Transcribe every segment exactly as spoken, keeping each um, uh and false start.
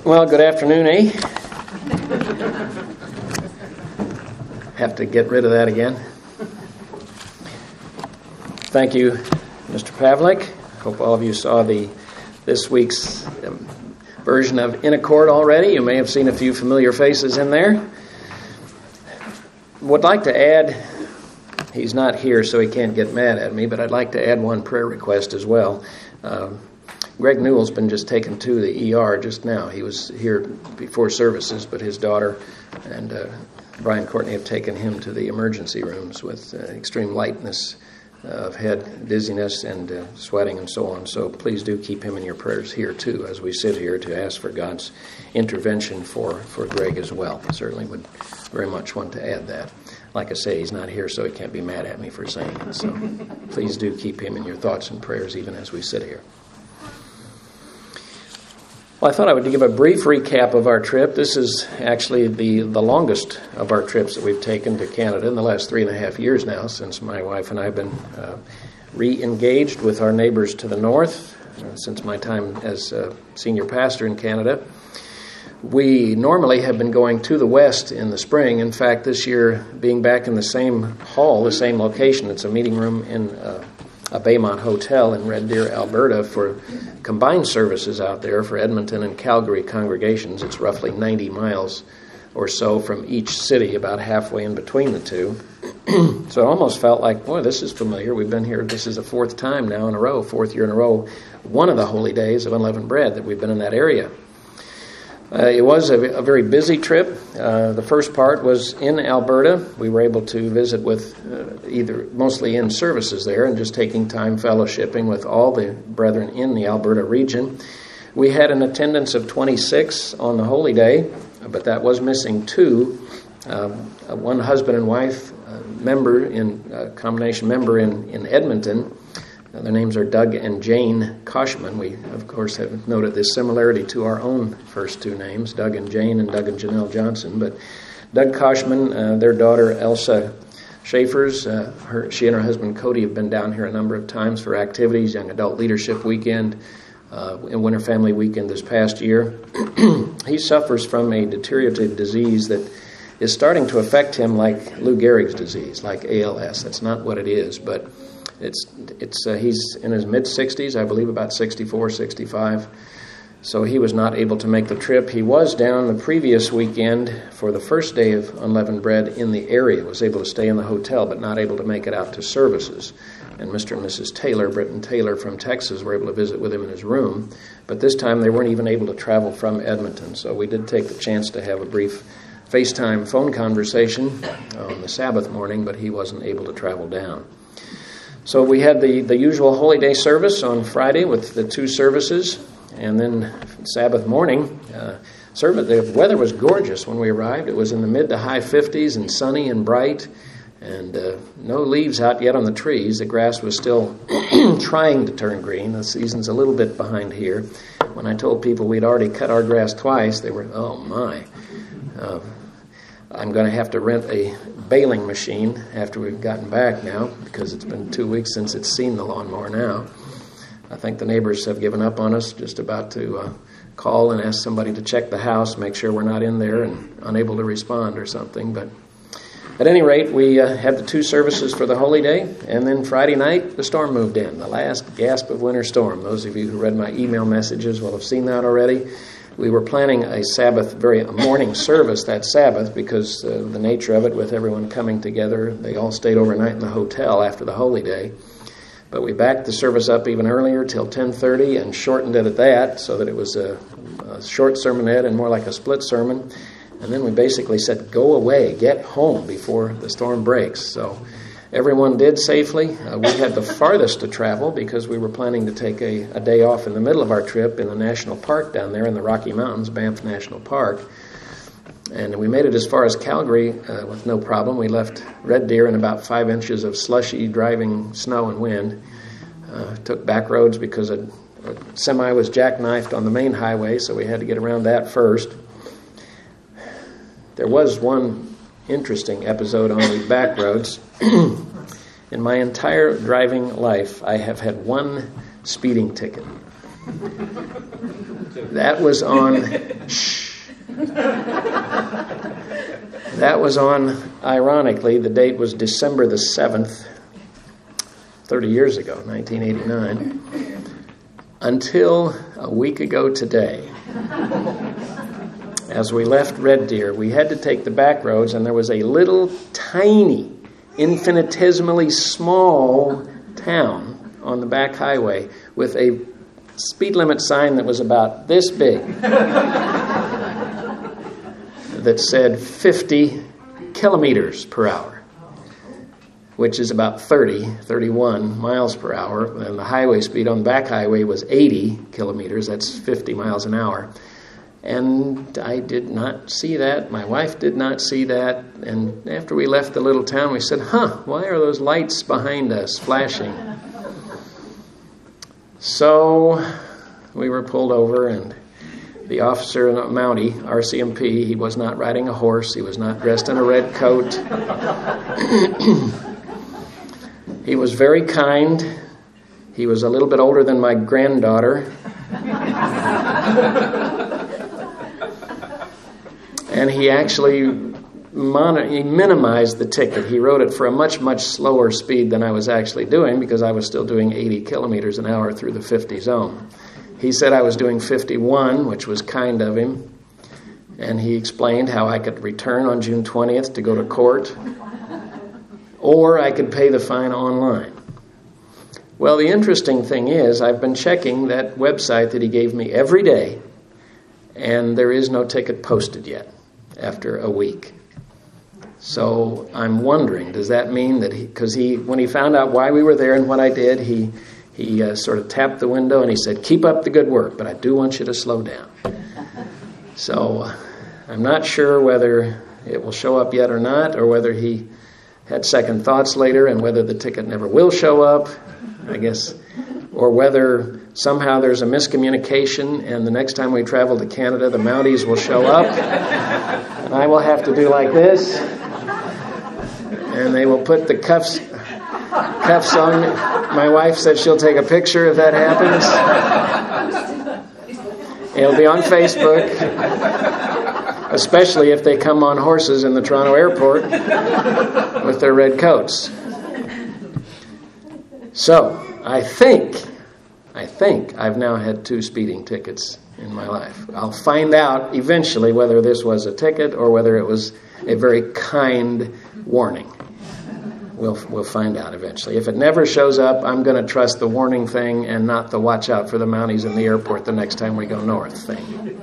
Well, good afternoon, eh? Have to get rid of that again. Thank you, Mister Pavlik. Hope all of you saw the this week's um, version of In Accord already. You may have seen a few familiar faces in there. Would like to add, he's not here so he can't get mad at me, but I'd like to add one prayer request as well. Uh, Greg Newell's been just taken to the E R just now. He was here before services, but his daughter and uh, Brian Courtney have taken him to the emergency rooms with uh, extreme lightness of head, dizziness, and uh, sweating and so on. So please do keep him in your prayers here too as we sit here to ask for God's intervention for, for Greg as well. I certainly would very much want to add that. Like I say, he's not here so he can't be mad at me for saying it. So please do keep him in your thoughts and prayers even as we sit here. Well, I thought I would give a brief recap of our trip. This is actually the, the longest of our trips that we've taken to Canada in the last three and a half years now, since my wife and I have been uh, re-engaged with our neighbors to the north uh, since my time as uh, senior pastor in Canada. We normally have been going to the west in the spring. In fact, this year, being back in the same hall, the same location, it's a meeting room in uh, a Baymont Hotel in Red Deer, Alberta, for combined services out there for Edmonton and Calgary congregations. It's roughly ninety miles or so from each city, about halfway in between the two. So it almost felt like, boy, this is familiar. We've been here. This is the fourth time now in a row, fourth year in a row, one of the holy days of unleavened bread that we've been in that area. Uh, it was a, a very busy trip. Uh, the first part was in Alberta. We were able to visit with uh, either mostly in services there and just taking time fellowshipping with all the brethren in the Alberta region. We had an attendance of twenty-six on the holy day, but that was missing two. Um, one husband and wife uh, member in uh, combination member in, in Edmonton. Uh, their names are Doug and Jane Koshman. We, of course, have noted this similarity to our own first two names, Doug and Jane and Doug and Janelle Johnson. But Doug Koshman, uh, their daughter Elsa Schaefer's, uh, her, she and her husband Cody have been down here a number of times for activities, Young Adult Leadership Weekend, uh, and Winter Family Weekend this past year. He suffers from a deteriorative disease that is starting to affect him like Lou Gehrig's disease, like A L S. That's not what it is, but It's it's uh, he's in his mid-sixties, I believe about sixty-four, sixty-five, so he was not able to make the trip. He was down the previous weekend for the first day of unleavened bread in the area, was able to stay in the hotel but not able to make it out to services. And Mister and Missus Taylor, Britton Taylor from Texas, were able to visit with him in his room, but this time they weren't even able to travel from Edmonton, so we did take the chance to have a brief FaceTime phone conversation on the Sabbath morning, but he wasn't able to travel down. So we had the, the usual Holy Day service on Friday with the two services, and then Sabbath morning, uh, service, the weather was gorgeous when we arrived. It was in the mid to high fifties and sunny and bright, and uh, no leaves out yet on the trees. The grass was still trying to turn green. The season's a little bit behind here. When I told people we'd already cut our grass twice, they were, oh my. Uh, I'm going to have to rent a baling machine after we've gotten back now because it's been two weeks since it's seen the lawnmower now. I think the neighbors have given up on us, just about to uh, call and ask somebody to check the house, make sure we're not in there and unable to respond or something. But at any rate, we uh, had the two services for the holy day, and then Friday night, the storm moved in, the last gasp of winter storm. Those of you who read my email messages will have seen that already. We were planning a Sabbath, very a morning service that Sabbath because uh, the nature of it with everyone coming together. They all stayed overnight in the hotel after the holy day. But we backed the service up even earlier till ten thirty and shortened it at that so that it was a, a short sermonette and more like a split sermon. And then we basically said, go away, get home before the storm breaks. So everyone did safely. Uh, we had the farthest to travel because we were planning to take a, a day off in the middle of our trip in the national park down there in the Rocky Mountains, Banff National Park. And we made it as far as Calgary uh, with no problem. We left Red Deer in about five inches of slushy, driving snow and wind. Uh, took back roads because a, a semi was jackknifed on the main highway, so we had to get around that first. There was one interesting episode on these back roads. In my entire driving life, I have had one speeding ticket. That was on, shh. That was on, ironically, the date was December the seventh, thirty years ago, nineteen eighty-nine, until a week ago today. As we left Red Deer, we had to take the back roads, and there was a little tiny, infinitesimally small town on the back highway with a speed limit sign that was about this big that said fifty kilometers per hour, which is about thirty, thirty-one miles per hour. And the highway speed on the back highway was eighty kilometers. That's fifty miles an hour. And I did not see that. My wife did not see that. And after we left the little town, we said, huh, why are those lights behind us flashing? So we were pulled over, and the officer, a Mountie, R C M P, he was not riding a horse. He was not dressed in a red coat. He was very kind. He was a little bit older than my granddaughter. And he actually mon- he minimized the ticket. He wrote it for a much, much slower speed than I was actually doing, because I was still doing eighty kilometers an hour through the fifty zone. He said I was doing fifty-one, which was kind of him. And he explained how I could return on June twentieth to go to court, or I could pay the fine online. Well, the interesting thing is, I've been checking that website that he gave me every day, and there is no ticket posted yet after a week. So I'm wondering, does that mean that he, because he, when he found out why we were there and what I did, he he uh, sort of tapped the window and he said, keep up the good work, but I do want you to slow down. So uh, I'm not sure whether it will show up yet or not, or whether he had second thoughts later and whether the ticket never will show up, I guess, or whether somehow there's a miscommunication and the next time we travel to Canada, the Mounties will show up and I will have to do like this, and they will put the cuffs cuffs on me. My wife said she'll take a picture if that happens. It'll be on Facebook, especially if they come on horses in the Toronto airport with their red coats. So, I think, I think I've now had two speeding tickets in my life. I'll find out eventually whether this was a ticket or whether it was a very kind warning. We'll we'll find out eventually. If it never shows up, I'm going to trust the warning thing and not the watch out for the Mounties in the airport the next time we go north thing.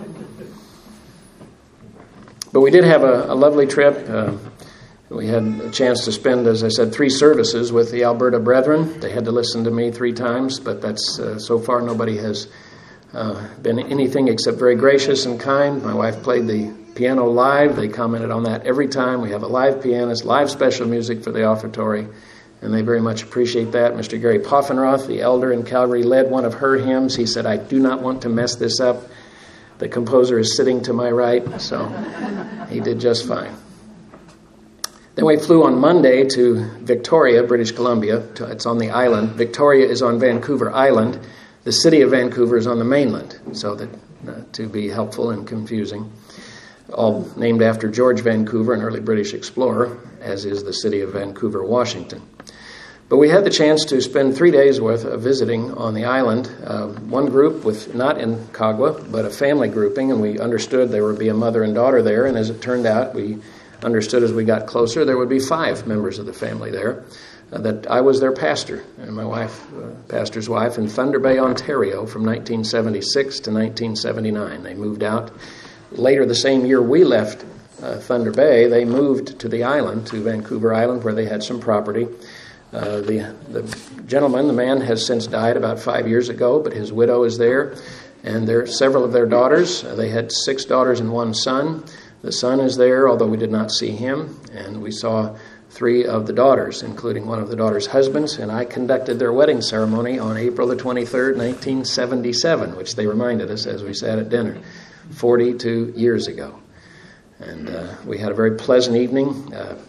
But we did have a, a lovely trip. Uh, we had a chance to spend, as I said, three services with the Alberta Brethren. They had to listen to me three times, but that's uh, so far nobody has uh, been anything except very gracious and kind. My wife played the piano live. They commented on that every time. We have a live pianist, live special music for the offertory, and they very much appreciate that. Mister Gary Poffenroth, the elder in Calgary, led one of her hymns. He said, I do not want to mess this up. The composer is sitting to my right, so he did just fine. Then we flew on Monday to Victoria, British Columbia. It's on the island. Victoria is on Vancouver Island. The city of Vancouver is on the mainland, so that uh, to be helpful and confusing. All named after George Vancouver, an early British explorer, as is the city of Vancouver, Washington. But we had the chance to spend three days worth of visiting on the island. Uh, one group with, not in Kagwa, but a family grouping, and we understood there would be a mother and daughter there, and as it turned out, we understood as we got closer there would be five members of the family there, uh, that I was their pastor, and my wife, uh, pastor's wife, in Thunder Bay, Ontario from nineteen seventy-six to nineteen seventy-nine. They moved out. Later the same year we left uh, Thunder Bay, they moved to the island, to Vancouver Island, where they had some property. Uh, the the gentleman, the man, has since died about five years ago, but his widow is there, and there are several of their daughters. Uh, they had six daughters and one son. The son is there, although we did not see him, and we saw three of the daughters, including one of the daughters' husbands, and I conducted their wedding ceremony on April the twenty-third, nineteen seventy-seven, which they reminded us as we sat at dinner, forty-two years ago. And uh, we had a very pleasant evening. Uh,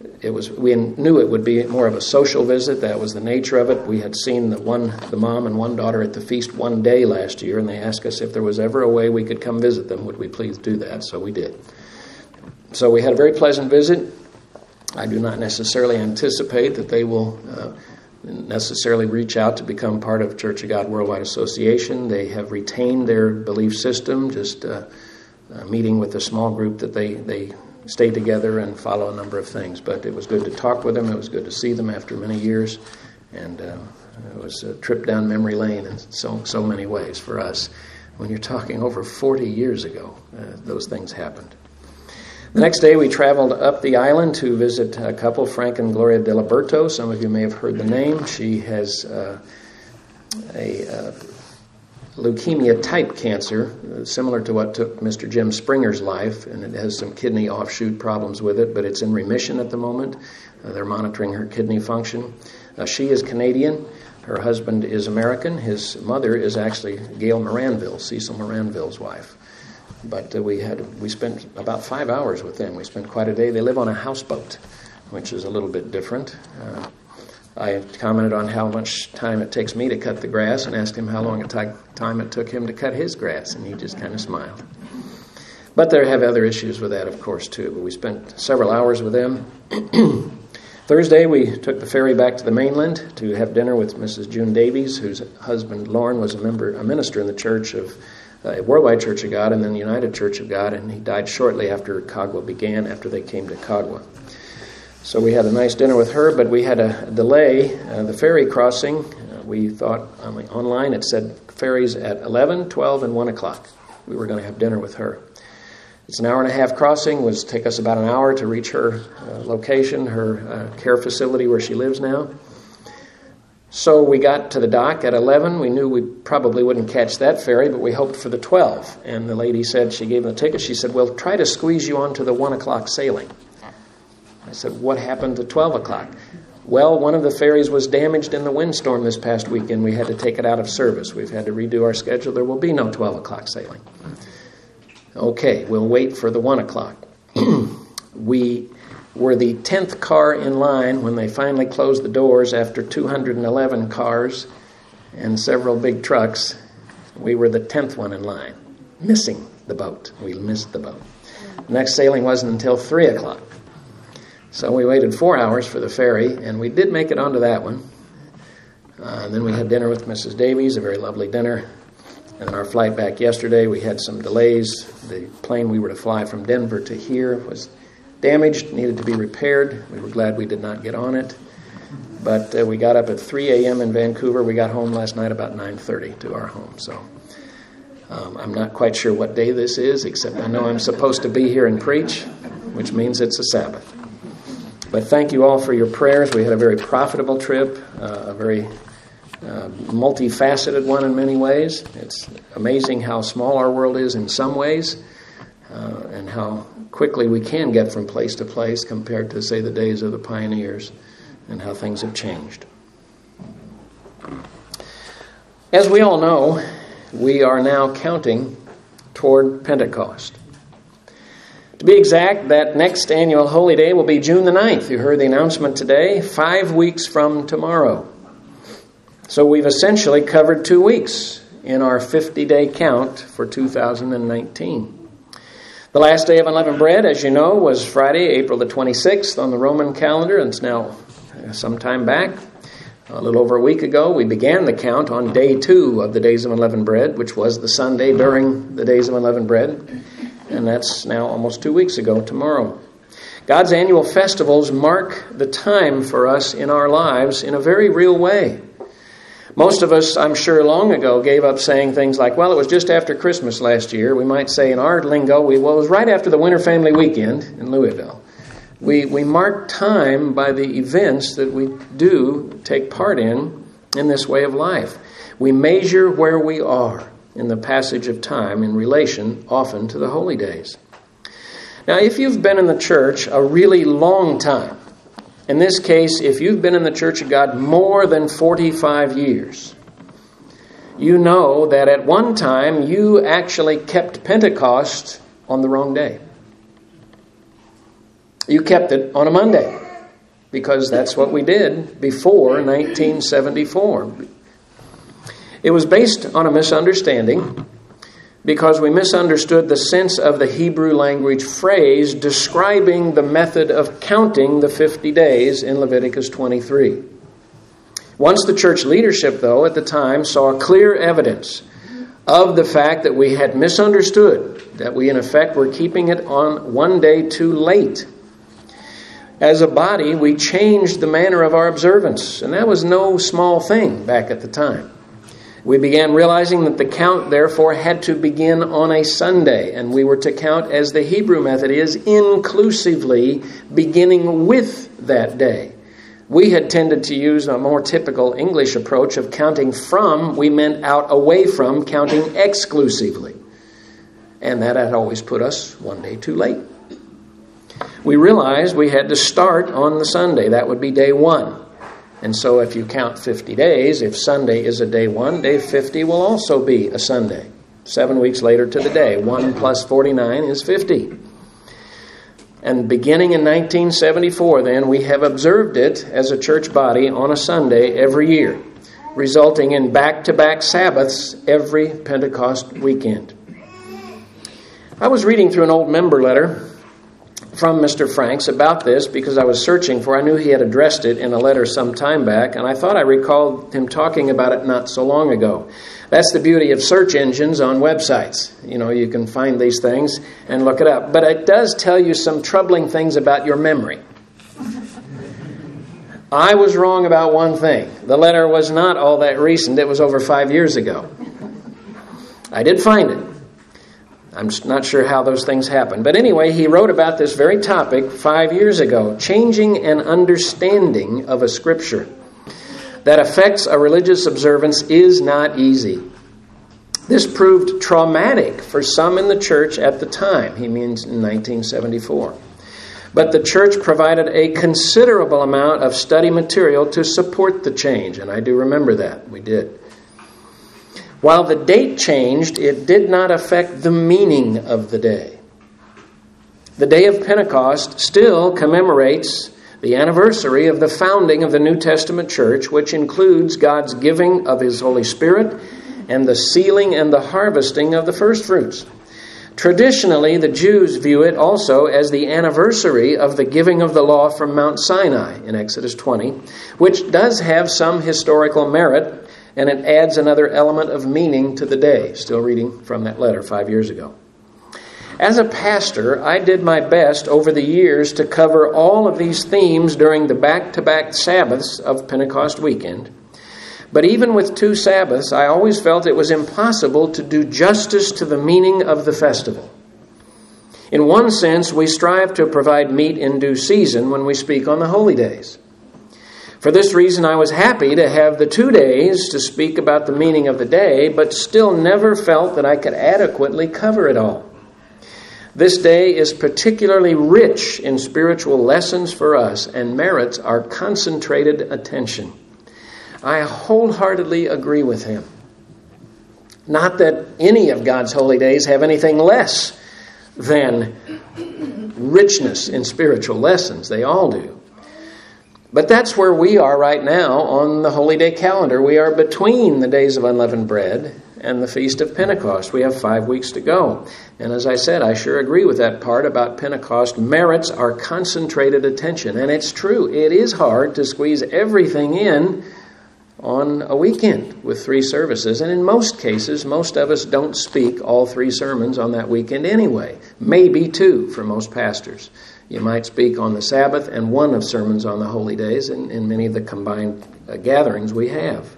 it was we knew it would be more of a social visit. That was the nature of it. We had seen the one, the mom and one daughter at the feast one day last year, and they asked us if there was ever a way we could come visit them, would we please do that? So we did. So we had a very pleasant visit. I do not necessarily anticipate that they will uh, necessarily reach out to become part of Church of God Worldwide Association. They have retained their belief system, just uh, uh, meeting with a small group that they, they stay together and follow a number of things. But it was good to talk with them. It was good to see them after many years. And uh, it was a trip down memory lane in so, so many ways for us. When you're talking over forty years ago, uh, those things happened. The next day we traveled up the island to visit a couple, Frank and Gloria Diliberto. Some of you may have heard the name. She has uh, a uh, leukemia-type cancer, uh, similar to what took Mister Jim Springer's life, and it has some kidney offshoot problems with it, but it's in remission at the moment. Uh, they're monitoring her kidney function. Uh, she is Canadian. Her husband is American. His mother is actually Gail Moranville, Cecil Moranville's wife. But uh, we had we spent about five hours with them. We spent quite a day. They live on a houseboat, which is a little bit different. Uh, I commented on how much time it takes me to cut the grass and asked him how long a t- time it took him to cut his grass, and he just kind of smiled. But there have other issues with that, of course, too. But we spent several hours with them. Thursday, we took the ferry back to the mainland to have dinner with Missus June Davies, whose husband, Lauren, was a member, a minister in the church of Uh, Worldwide Church of God and then the United Church of God, and he died shortly after Kagwa began, after they came to Kagwa. So we had a nice dinner with her, but we had a delay. Uh, the ferry crossing, uh, we thought um, online it said ferries at eleven, twelve, and one o'clock. We were going to have dinner with her. It's an hour and a half crossing. It was take us about an hour to reach her uh, location, her uh, care facility where she lives now. So we got to the dock at eleven. We knew we probably wouldn't catch that ferry, but we hoped for the twelve. And the lady said, she gave them the ticket. She said, "We'll try to squeeze you onto the one o'clock sailing." I said, "What happened to twelve o'clock?" "Well, one of the ferries was damaged in the windstorm this past weekend. We had to take it out of service. We've had to redo our schedule. There will be no twelve o'clock sailing." Okay, we'll wait for the one o'clock. We were the tenth car in line when they finally closed the doors after two hundred eleven cars and several big trucks. We were the tenth one in line, missing the boat. We missed the boat. The next sailing wasn't until three o'clock. So we waited four hours for the ferry, and we did make it onto that one. Uh, and then we had dinner with Missus Davies, a very lovely dinner. And then our flight back yesterday, we had some delays. The plane we were to fly from Denver to here was damaged, needed to be repaired. We were glad we did not get on it. But uh, we got up at three a.m. in Vancouver. We got home last night about nine thirty to our home. So um, I'm not quite sure what day this is, except I know I'm supposed to be here and preach, which means it's a Sabbath. But thank you all for your prayers. We had a very profitable trip, uh, a very uh, multifaceted one in many ways. It's amazing how small our world is in some ways, uh, and how quickly we can get from place to place compared to, say, the days of the pioneers, and how things have changed. As we all know, we are now counting toward Pentecost. To be exact, that next annual Holy Day will be June the ninth. You heard the announcement today, five weeks from tomorrow. So we've essentially covered two weeks in our fifty-day count for two thousand nineteen. The last day of unleavened bread, as you know, was Friday, April the twenty-sixth on the Roman calendar, and it's now some time back. A little over a week ago, we began the count on day two of the Days of Unleavened Bread, which was the Sunday during the Days of Unleavened Bread, and that's now almost two weeks ago tomorrow. God's annual festivals mark the time for us in our lives in a very real way. Most of us, I'm sure, long ago gave up saying things like, well, it was just after Christmas last year. We might say in our lingo, we, well, it was right after the Winter Family Weekend in Louisville. We we mark time by the events that we do take part in in this way of life. We measure where we are in the passage of time in relation often to the holy days. Now, if you've been in the church a really long time, in this case, if you've been in the Church of God more than forty-five years, you know that at one time you actually kept Pentecost on the wrong day. You kept it on a Monday. because that's what we did before nineteen seventy-four. It was based on a misunderstanding because we misunderstood the sense of the Hebrew language phrase describing the method of counting the fifty days in Leviticus twenty-three. Once the church leadership, though, at the time saw clear evidence of the fact that we had misunderstood, that we in effect were keeping it on one day too late. As a body, we changed the manner of our observance, and that was no small thing back at the time. We began realizing that the count, therefore, had to begin on a Sunday, and we were to count as the Hebrew method is, inclusively, beginning with that day. We had tended to use a more typical English approach of counting from, we meant out away from, counting exclusively. And that had always put us one day too late. We realized we had to start on the Sunday. That would be day one. And so if you count fifty days, if Sunday is a day one, day fifty will also be a Sunday. Seven weeks later to the day. one plus forty-nine is fifty. And beginning in nineteen seventy-four, then, we have observed it as a church body on a Sunday every year, resulting in back-to-back Sabbaths every Pentecost weekend. I was reading through an old member letter from Mister Franks about this because I was searching for, I knew he had addressed it in a letter some time back, and I thought I recalled him talking about it not so long ago. That's the beauty of search engines on websites. You know, you can find these things and look it up. But it does tell you some troubling things about your memory. I was wrong about one thing. The letter was not all that recent. It was over five years ago. I did find it. I'm just not sure how those things happen. But anyway, he wrote about this very topic five years ago, changing an understanding of a scripture that affects a religious observance is not easy. This proved traumatic for some in the church at the time. He means in nineteen seventy-four. But the church provided a considerable amount of study material to support the change, and I do remember that. We did. While the date changed, it did not affect the meaning of the day. The day of Pentecost still commemorates the anniversary of the founding of the New Testament church, which includes God's giving of His Holy Spirit and the sealing and the harvesting of the first fruits. Traditionally, the Jews view it also as the anniversary of the giving of the law from Mount Sinai in Exodus twenty, which does have some historical merit, and it adds another element of meaning to the day. Still reading from that letter five years ago. As a pastor, I did my best over the years to cover all of these themes during the back-to-back Sabbaths of Pentecost weekend. But even with two Sabbaths, I always felt it was impossible to do justice to the meaning of the festival. In one sense, we strive to provide meat in due season when we speak on the holy days. For this reason, I was happy to have the two days to speak about the meaning of the day, but still never felt that I could adequately cover it all. This day is particularly rich in spiritual lessons for us and merits our concentrated attention. I wholeheartedly agree with him. Not that any of God's holy days have anything less than richness in spiritual lessons. They all do. But that's where we are right now on the Holy Day calendar. We are between the days of unleavened bread and the Feast of Pentecost. We have five weeks to go. And as I said, I sure agree with that part about Pentecost merits our concentrated attention. And it's true, it is hard to squeeze everything in on a weekend with three services. And in most cases, most of us don't speak all three sermons on that weekend anyway. Maybe two for most pastors. You might speak on the Sabbath and one of sermons on the holy days in, in many of the combined uh, gatherings we have.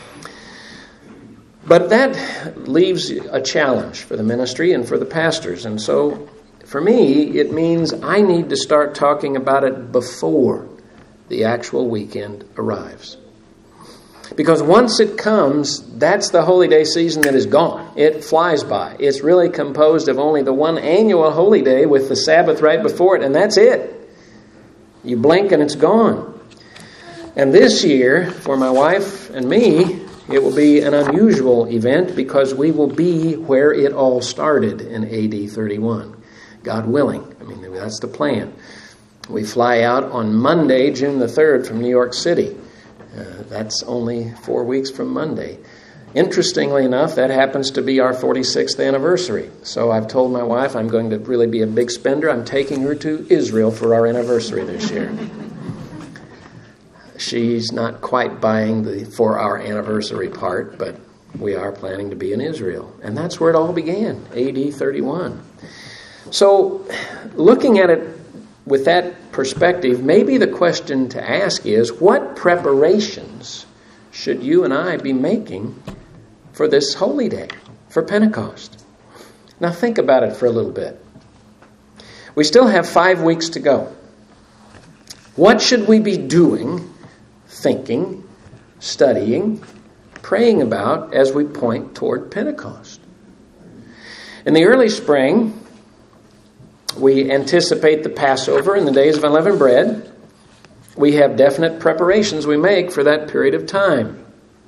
But that leaves a challenge for the ministry and for the pastors. And so for me, it means I need to start talking about it before the actual weekend arrives. Because once it comes, that's the holy day season that is gone. It flies by. It's really composed of only the one annual holy day with the Sabbath right before it, and that's it. You blink and it's gone. And this year, for my wife and me, it will be an unusual event because we will be where it all started in A D thirty-one. God willing. I mean, that's the plan. We fly out on Monday, June the third, from New York City. Uh, that's only four weeks from Monday. Interestingly enough, that happens to be our forty-sixth anniversary. So I've told my wife I'm going to really be a big spender. I'm taking her to Israel for our anniversary this year. She's not quite buying the for our anniversary part, but we are planning to be in Israel. And that's where it all began, A D thirty-one. So looking at it with that perspective, maybe the question to ask is, what preparations should you and I be making for this holy day, for Pentecost? Now think about it for a little bit. We still have five weeks to go. What should we be doing, thinking, studying, praying about as we point toward Pentecost? In the early spring, we anticipate the Passover and the days of unleavened bread. We have definite preparations we make for that period of time.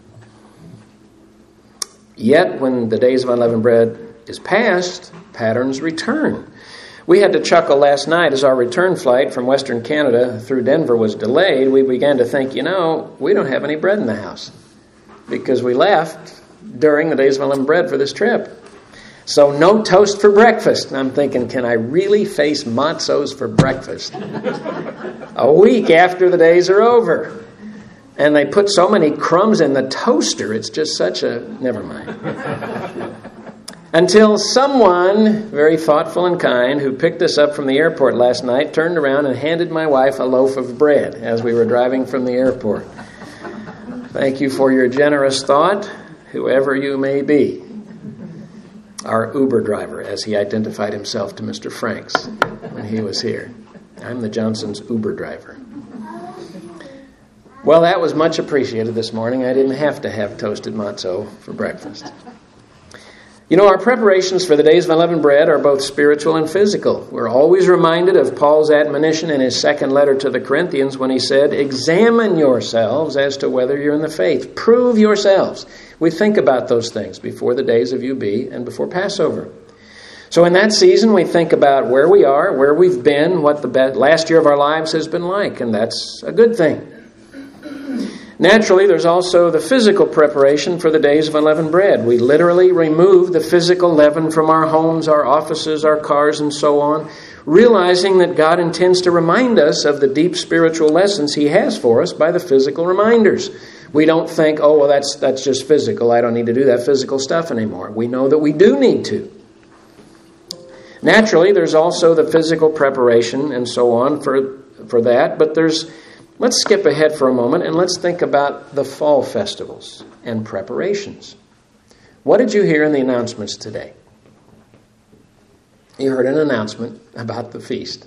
Yet, when the days of unleavened bread is past, patterns return. We had to chuckle last night as our return flight from Western Canada through Denver was delayed. We began to think, you know, we don't have any bread in the house because we left during the days of unleavened bread for this trip. So no toast for breakfast. And I'm thinking, can I really face matzos for breakfast? A week after the days are over. And they put so many crumbs in the toaster, it's just such a... Never mind. Until someone, very thoughtful and kind, who picked us up from the airport last night, turned around and handed my wife a loaf of bread as we were driving from the airport. Thank you for your generous thought, whoever you may be. Our Uber driver, as he identified himself to Mister Franks when he was here. I'm the Johnson's Uber driver. Well, that was much appreciated this morning. I didn't have to have toasted matzo for breakfast. You know, our preparations for the days of unleavened bread are both spiritual and physical. We're always reminded of Paul's admonition in his second letter to the Corinthians when he said, examine yourselves as to whether you're in the faith. Prove yourselves. We think about those things before the days of U B and before Passover. So in that season, we think about where we are, where we've been, what the last year of our lives has been like, and that's a good thing. Naturally, there's also the physical preparation for the days of unleavened bread. We literally remove the physical leaven from our homes, our offices, our cars, and so on, realizing that God intends to remind us of the deep spiritual lessons He has for us by the physical reminders. We don't think, oh, well, that's that's just physical. I don't need to do that physical stuff anymore. We know that we do need to. Naturally, there's also the physical preparation and so on for, for that, but there's Let's skip ahead for a moment and let's think about the fall festivals and preparations. What did you hear in the announcements today? You heard an announcement about the feast.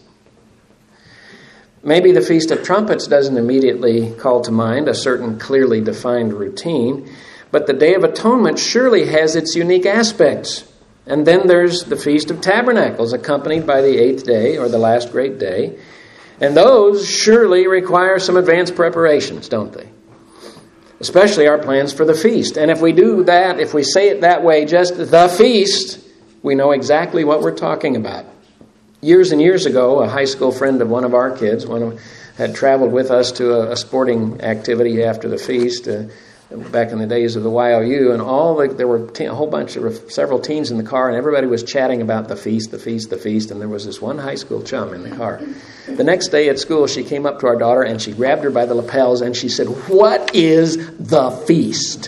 Maybe the Feast of Trumpets doesn't immediately call to mind a certain clearly defined routine, but the Day of Atonement surely has its unique aspects. And then there's the Feast of Tabernacles, accompanied by the eighth day, or the last great day. And those surely require some advanced preparations, don't they? Especially our plans for the feast. And if we do that, if we say it that way, just the feast, we know exactly what we're talking about. Years and years ago, a high school friend of one of our kids one of, had traveled with us to a, a sporting activity after the feast, uh, back in the days of the Y O U, and all the, there were te- a whole bunch of several teens in the car, and everybody was chatting about the feast, the feast, the feast, and there was this one high school chum in the car. The next day at school, she came up to our daughter, and she grabbed her by the lapels, and she said, "What is the feast?"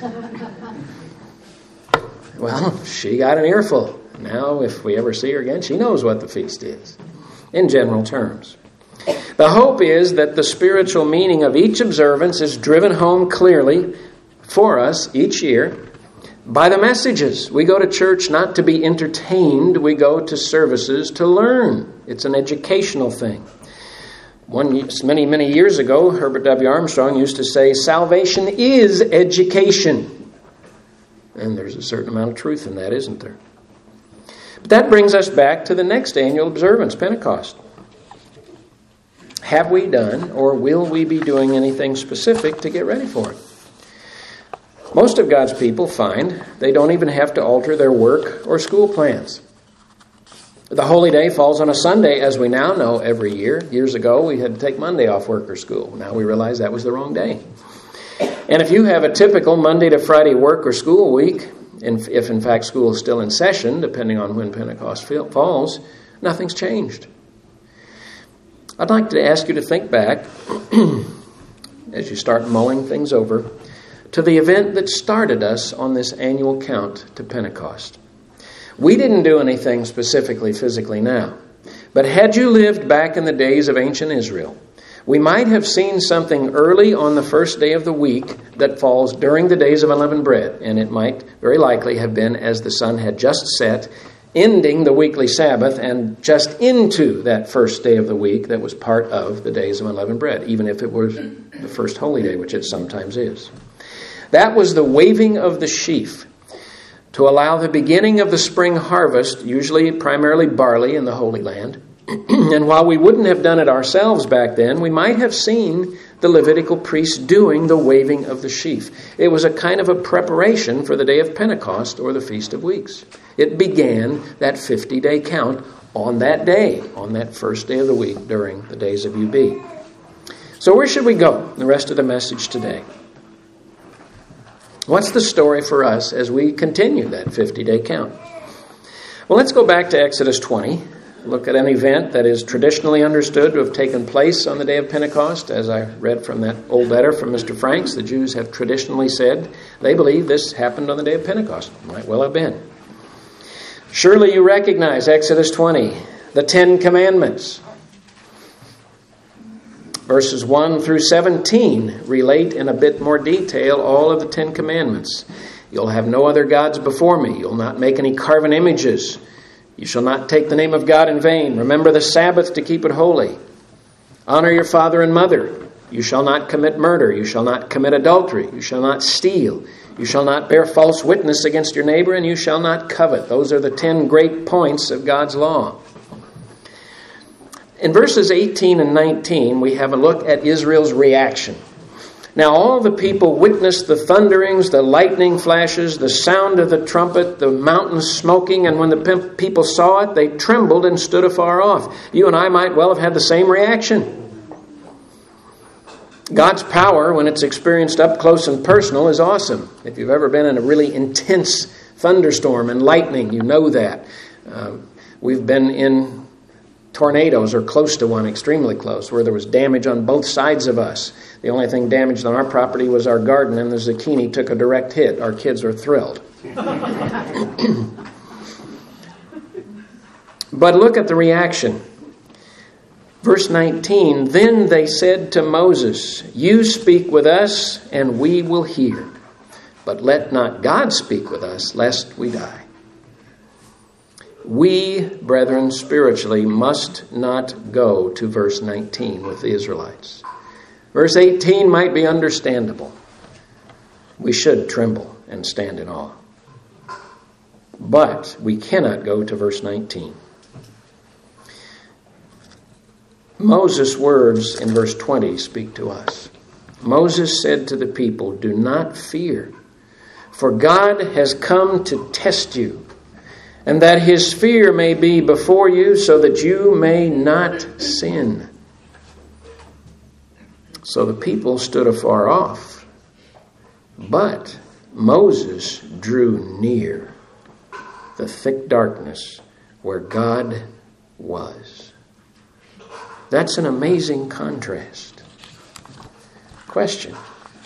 Well, she got an earful. Now, if we ever see her again, she knows what the feast is, in general terms. The hope is that the spiritual meaning of each observance is driven home clearly for us each year by the messages. We go to church not to be entertained. We go to services to learn. It's an educational thing. One many, many years ago, Herbert W. Armstrong used to say, salvation is education. And there's a certain amount of truth in that, isn't there? But that brings us back to the next annual observance, Pentecost. Have we done, or will we be doing anything specific to get ready for it? Most of God's people find they don't even have to alter their work or school plans. The holy day falls on a Sunday, as we now know every year. Years ago, we had to take Monday off work or school. Now we realize that was the wrong day. And if you have a typical Monday to Friday work or school week, and if in fact school is still in session, depending on when Pentecost falls, nothing's changed. I'd like to ask you to think back, as you start mulling things over, to the event that started us on this annual count to Pentecost. We didn't do anything specifically physically now, but had you lived back in the days of ancient Israel, we might have seen something early on the first day of the week that falls during the days of unleavened bread, and it might very likely have been as the sun had just set, ending the weekly Sabbath, and just into that first day of the week that was part of the days of unleavened bread, even if it was the first holy day, which it sometimes is. That was the waving of the sheaf to allow the beginning of the spring harvest, usually primarily barley in the Holy Land. And while we wouldn't have done it ourselves back then, we might have seen the Levitical priests doing the waving of the sheaf. It was a kind of a preparation for the day of Pentecost or the Feast of Weeks. It began that fifty-day count on that day, on that first day of the week during the days of U B. So where should we go the rest of the message today? What's the story for us as we continue that fifty-day count? Well, let's go back to Exodus twenty. Look at an event that is traditionally understood to have taken place on the day of Pentecost. As I read from that old letter from Mister Franks, the Jews have traditionally said they believe this happened on the day of Pentecost. Might well have been. Surely you recognize Exodus twenty, the Ten Commandments. Verses one through seventeen relate in a bit more detail all of the Ten Commandments. You'll have no other gods before me. You'll not make any carven images. You shall not take the name of God in vain. Remember the Sabbath to keep it holy. Honor your father and mother. You shall not commit murder. You shall not commit adultery. You shall not steal. You shall not bear false witness against your neighbor, and you shall not covet. Those are the ten great points of God's law. In verses eighteen and nineteen, we have a look at Israel's reaction. Now all the people witnessed the thunderings, the lightning flashes, the sound of the trumpet, the mountains smoking, and when the people saw it, they trembled and stood afar off. You and I might well have had the same reaction. God's power, when it's experienced up close and personal, is awesome. If you've ever been in a really intense thunderstorm and lightning, you know that. Uh, we've been in tornadoes or close to one, extremely close, where there was damage on both sides of us. The only thing damaged on our property was our garden, and the zucchini took a direct hit. Our kids are thrilled. But look at the reaction. Verse nineteen, then they said to Moses, you speak with us, and we will hear. But let not God speak with us, lest we die. We, brethren, spiritually must not go to verse nineteen with the Israelites. Verse eighteen might be understandable. We should tremble and stand in awe. But we cannot go to verse nineteen. Moses' words in verse twenty speak to us. Moses said to the people, do not fear, for God has come to test you, and that his fear may be before you, so that you may not sin. So the people stood afar off, but Moses drew near the thick darkness where God was. That's an amazing contrast. Question: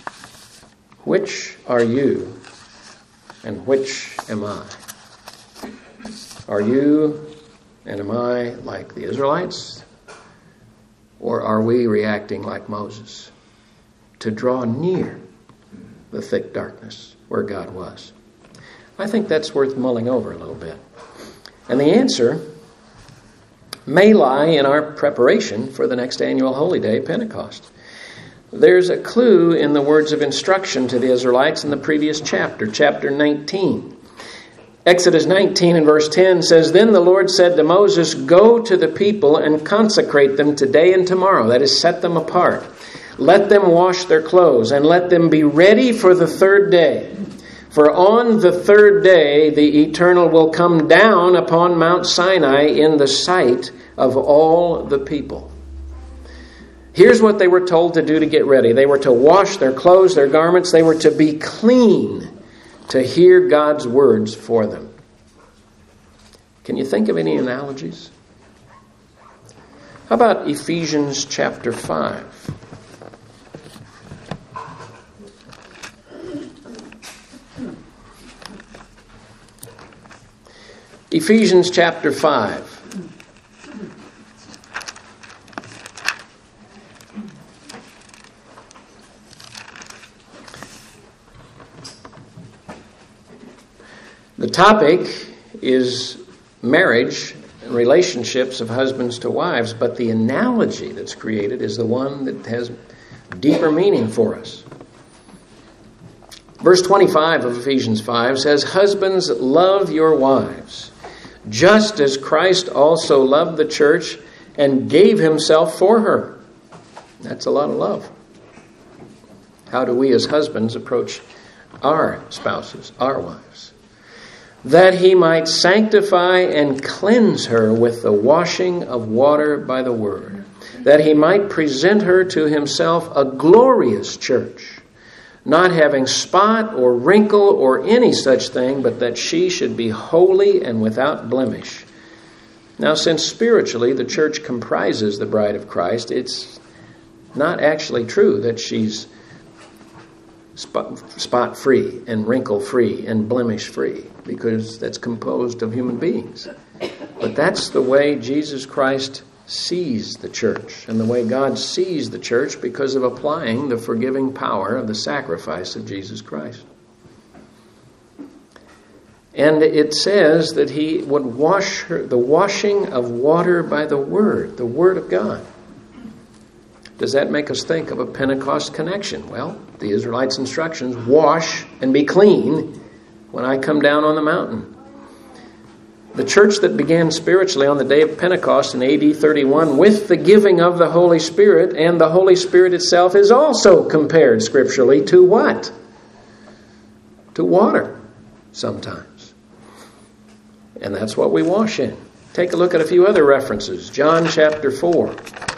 which are you and which am I? Are you and am I like the Israelites? Or are we reacting like Moses to draw near the thick darkness where God was? I think that's worth mulling over a little bit. And the answer may lie in our preparation for the next annual holy day, Pentecost. There's a clue in the words of instruction to the Israelites in the previous chapter, chapter nineteen. Exodus nineteen and verse ten says, then the Lord said to Moses, go to the people and consecrate them today and tomorrow. That is, set them apart. Let them wash their clothes and let them be ready for the third day. For on the third day the Eternal will come down upon Mount Sinai in the sight of all the people. Here's what they were told to do to get ready. They were to wash their clothes, their garments. They were to be clean to hear God's words for them. Can you think of any analogies? How about Ephesians chapter five? Ephesians chapter five. The topic is marriage and relationships of husbands to wives, but the analogy that's created is the one that has deeper meaning for us. Verse twenty-five of Ephesians five says, "Husbands, love your wives, just as Christ also loved the church and gave himself for her." That's a lot of love. How do we as husbands approach our spouses, our wives? "That he might sanctify and cleanse her with the washing of water by the word, that he might present her to himself a glorious church, not having spot or wrinkle or any such thing, but that she should be holy and without blemish." Now, since spiritually the church comprises the bride of Christ, it's not actually true that she's spot free and wrinkle free and blemish free, because that's composed of human beings. But that's the way Jesus Christ sees the church, and the way God sees the church because of applying the forgiving power of the sacrifice of Jesus Christ. And it says that he would wash her, the washing of water by the word, the word of God. Does that make us think of a Pentecost connection? Well, the Israelites' instructions, wash and be clean when I come down on the mountain. The church that began spiritually on the day of Pentecost in A D thirty-one with the giving of the Holy Spirit, and the Holy Spirit itself is also compared scripturally to what? To water sometimes. And that's what we wash in. Take a look at a few other references. John chapter four.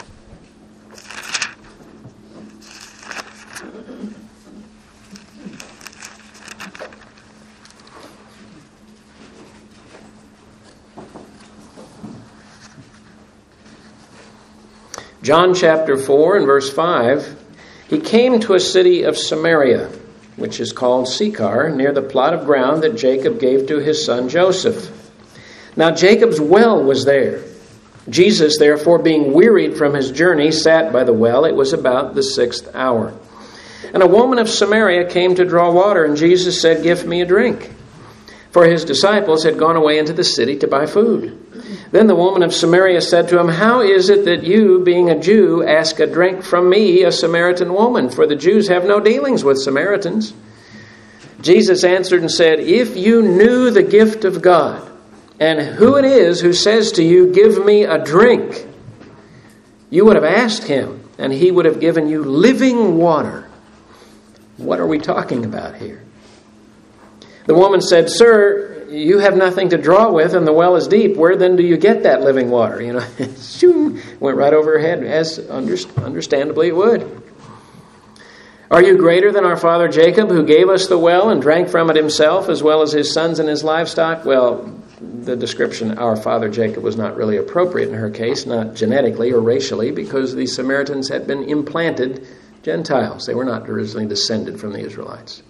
John chapter four and verse five, "He came to a city of Samaria, which is called Sychar, near the plot of ground that Jacob gave to his son Joseph. Now Jacob's well was there. Jesus, therefore, being wearied from his journey, sat by the well. It was about the sixth hour. And a woman of Samaria came to draw water, and Jesus said, 'Give me a drink.' For his disciples had gone away into the city to buy food. Then the woman of Samaria said to him, 'How is it that you, being a Jew, ask a drink from me, a Samaritan woman? For the Jews have no dealings with Samaritans.' Jesus answered and said, 'If you knew the gift of God, and who it is who says to you, "Give me a drink," you would have asked him, and he would have given you living water.'" What are we talking about here? The woman said, "Sir, you have nothing to draw with, and the well is deep. Where then do you get that living water?" You know, went right over her head, as understandably it would. "Are you greater than our father Jacob, who gave us the well and drank from it himself, as well as his sons and his livestock?" Well, the description, our father Jacob, was not really appropriate in her case, not genetically or racially, because the Samaritans had been implanted Gentiles. They were not originally descended from the Israelites.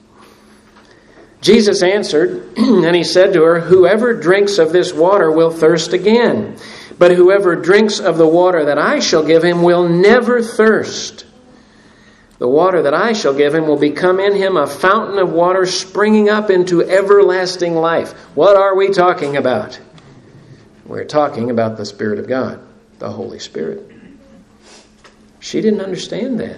Jesus answered, and he said to her, "Whoever drinks of this water will thirst again. But whoever drinks of the water that I shall give him will never thirst. The water that I shall give him will become in him a fountain of water springing up into everlasting life." What are we talking about? We're talking about the Spirit of God, the Holy Spirit. She didn't understand that.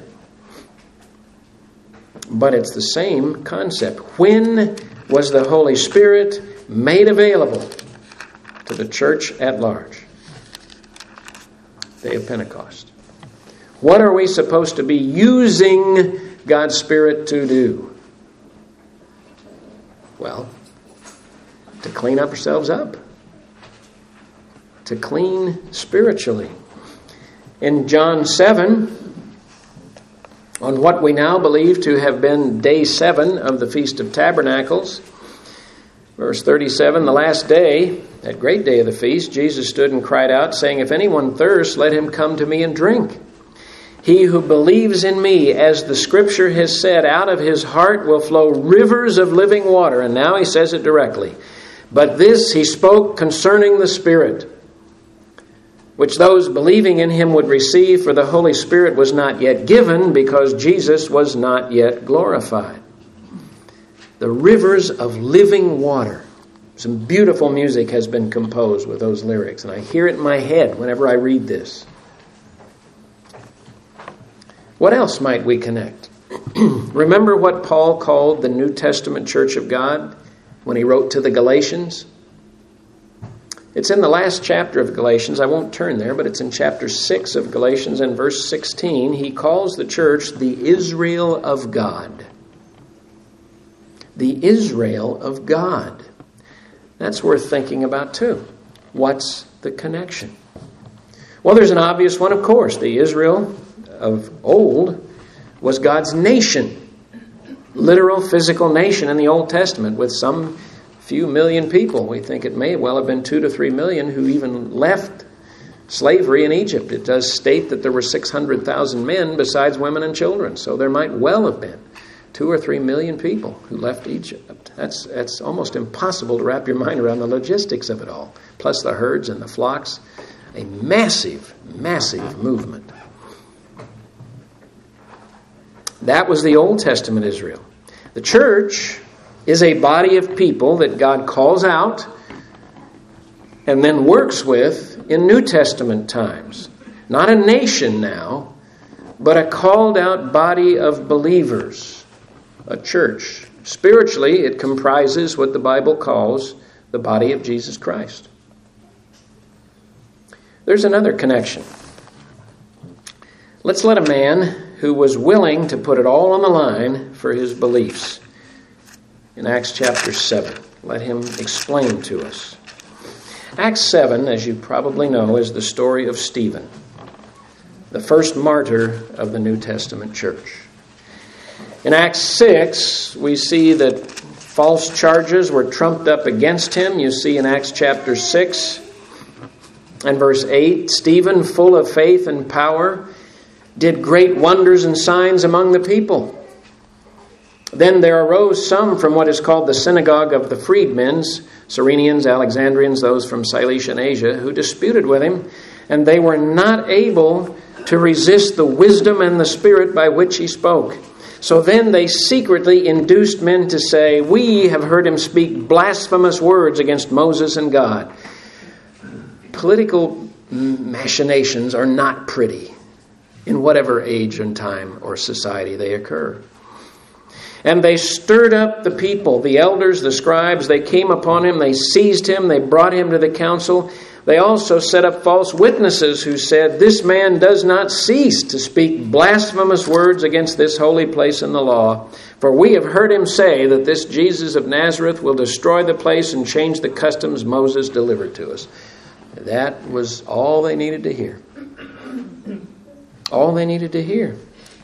But it's the same concept. When was the Holy Spirit made available to the church at large? Day of Pentecost. What are we supposed to be using God's Spirit to do? Well, to clean up ourselves up. To clean spiritually. In John seven, on what we now believe to have been day seven of the Feast of Tabernacles, verse thirty-seven, the last day, that great day of the feast, Jesus stood and cried out, saying, "If anyone thirsts, let him come to me and drink. He who believes in me, as the Scripture has said, out of his heart will flow rivers of living water." And now he says it directly. "But this he spoke concerning the Spirit, which those believing in him would receive, for the Holy Spirit was not yet given, because Jesus was not yet glorified." The rivers of living water. Some beautiful music has been composed with those lyrics, and I hear it in my head whenever I read this. What else might we connect? Remember what Paul called the New Testament Church of God when he wrote to the Galatians? It's in the last chapter of Galatians. I won't turn there, but it's in chapter six of Galatians and verse sixteen. He calls the church the Israel of God. The Israel of God. That's worth thinking about too. What's the connection? Well, there's an obvious one, of course. The Israel of old was God's nation. Literal, physical nation in the Old Testament with some few million people. We think it may well have been two to three million who even left slavery in Egypt. It does state that there were six hundred thousand men besides women and children. So there might well have been two or three million people who left Egypt. That's, that's almost impossible to wrap your mind around the logistics of it all. Plus the herds and the flocks. A massive, massive movement. That was the Old Testament Israel. The church is a body of people that God calls out and then works with in New Testament times. Not a nation now, but a called out body of believers, a church. Spiritually, it comprises what the Bible calls the body of Jesus Christ. There's another connection. Let's let a man who was willing to put it all on the line for his beliefs. In Acts chapter seven, let him explain to us. Acts seven, as you probably know, is the story of Stephen, the first martyr of the New Testament church. In Acts six, we see that false charges were trumped up against him. You see in Acts chapter six and verse eight, Stephen, full of faith and power, did great wonders and signs among the people. Then there arose some from what is called the synagogue of the freedmen, Cyrenians, Alexandrians, those from Cilicia and Asia, who disputed with him, and they were not able to resist the wisdom and the spirit by which he spoke. So then they secretly induced men to say, "We have heard him speak blasphemous words against Moses and God." Political machinations are not pretty in whatever age and time or society they occur. And they stirred up the people, the elders, the scribes. They came upon him, they seized him, they brought him to the council. They also set up false witnesses who said, "This man does not cease to speak blasphemous words against this holy place and the law. For we have heard him say that this Jesus of Nazareth will destroy the place and change the customs Moses delivered to us." That was all they needed to hear. All they needed to hear.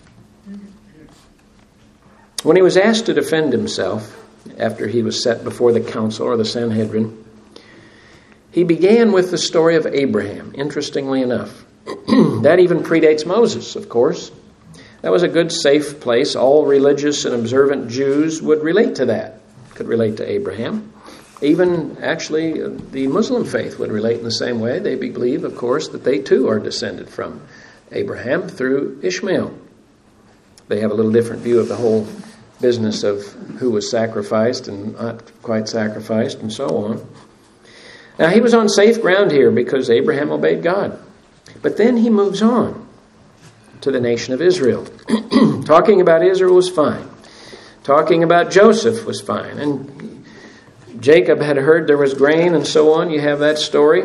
When he was asked to defend himself, after he was set before the council or the Sanhedrin, he began with the story of Abraham, interestingly enough. That even predates Moses, of course. That was a good, safe place. All religious and observant Jews would relate to that, could relate to Abraham. Even, actually, the Muslim faith would relate in the same way. They believe, of course, that they too are descended from Abraham through Ishmael. They have a little different view of the whole business of who was sacrificed and not quite sacrificed and so on. Now, he was on safe ground here because Abraham obeyed God. But then he moves on to the nation of Israel. Talking about Israel was fine. Talking about Joseph was fine. And Jacob had heard there was grain and so on. You have that story.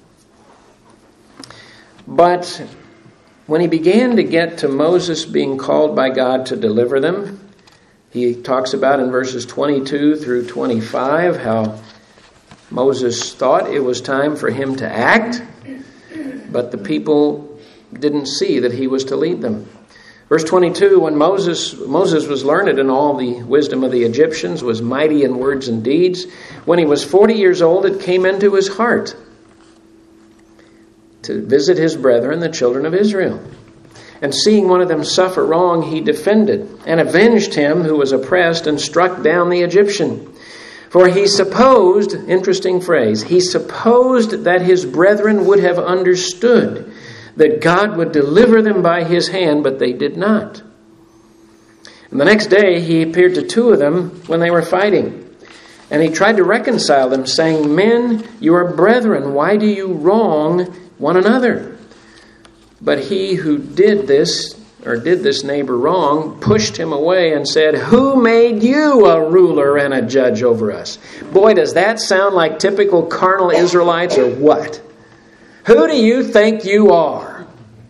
But when he began to get to Moses being called by God to deliver them, He talks about in verses twenty-two through twenty-five how Moses thought it was time for him to act, but the people didn't see that he was to lead them. Verse twenty-two, when Moses Moses was learned in all the wisdom of the Egyptians, was mighty in words and deeds, when he was forty years old, it came into his heart to visit his brethren, the children of Israel. And seeing one of them suffer wrong, he defended and avenged him who was oppressed and struck down the Egyptian. For he supposed, interesting phrase, he supposed that his brethren would have understood that God would deliver them by his hand, but they did not. And the next day he appeared to two of them when they were fighting. And he tried to reconcile them, saying, Men, you are brethren, why do you wrong one another? But he who did this, or did this neighbor wrong, pushed him away and said, Who made you a ruler and a judge over us? Boy, does that sound like typical carnal Israelites or what? Who do you think you are?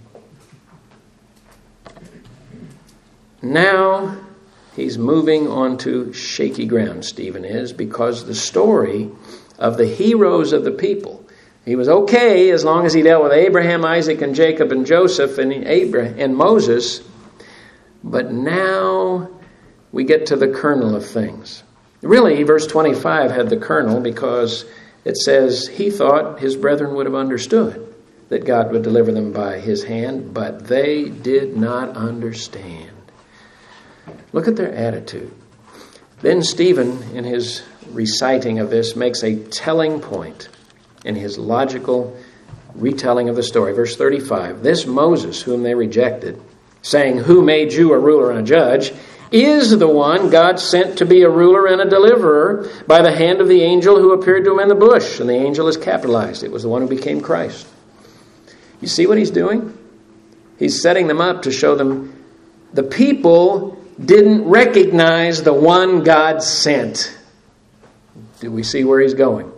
Now he's moving on to shaky ground, Stephen is, because the story of the heroes of the people, he was okay as long as he dealt with Abraham, Isaac, and Jacob, and Joseph, and Abraham, and Moses. But now we get to the kernel of things. Really, verse twenty-five had the kernel because it says he thought his brethren would have understood that God would deliver them by his hand, but they did not understand. Look at their attitude. Then Stephen, in his reciting of this, makes a telling point in his logical retelling of the story. Verse thirty-five, this Moses, whom they rejected, saying, Who made you a ruler and a judge, is the one God sent to be a ruler and a deliverer by the hand of the angel who appeared to him in the bush. And the angel is capitalized. It was the one who became Christ. You see what he's doing? He's setting them up to show them the people didn't recognize the one God sent. Do we see where he's going?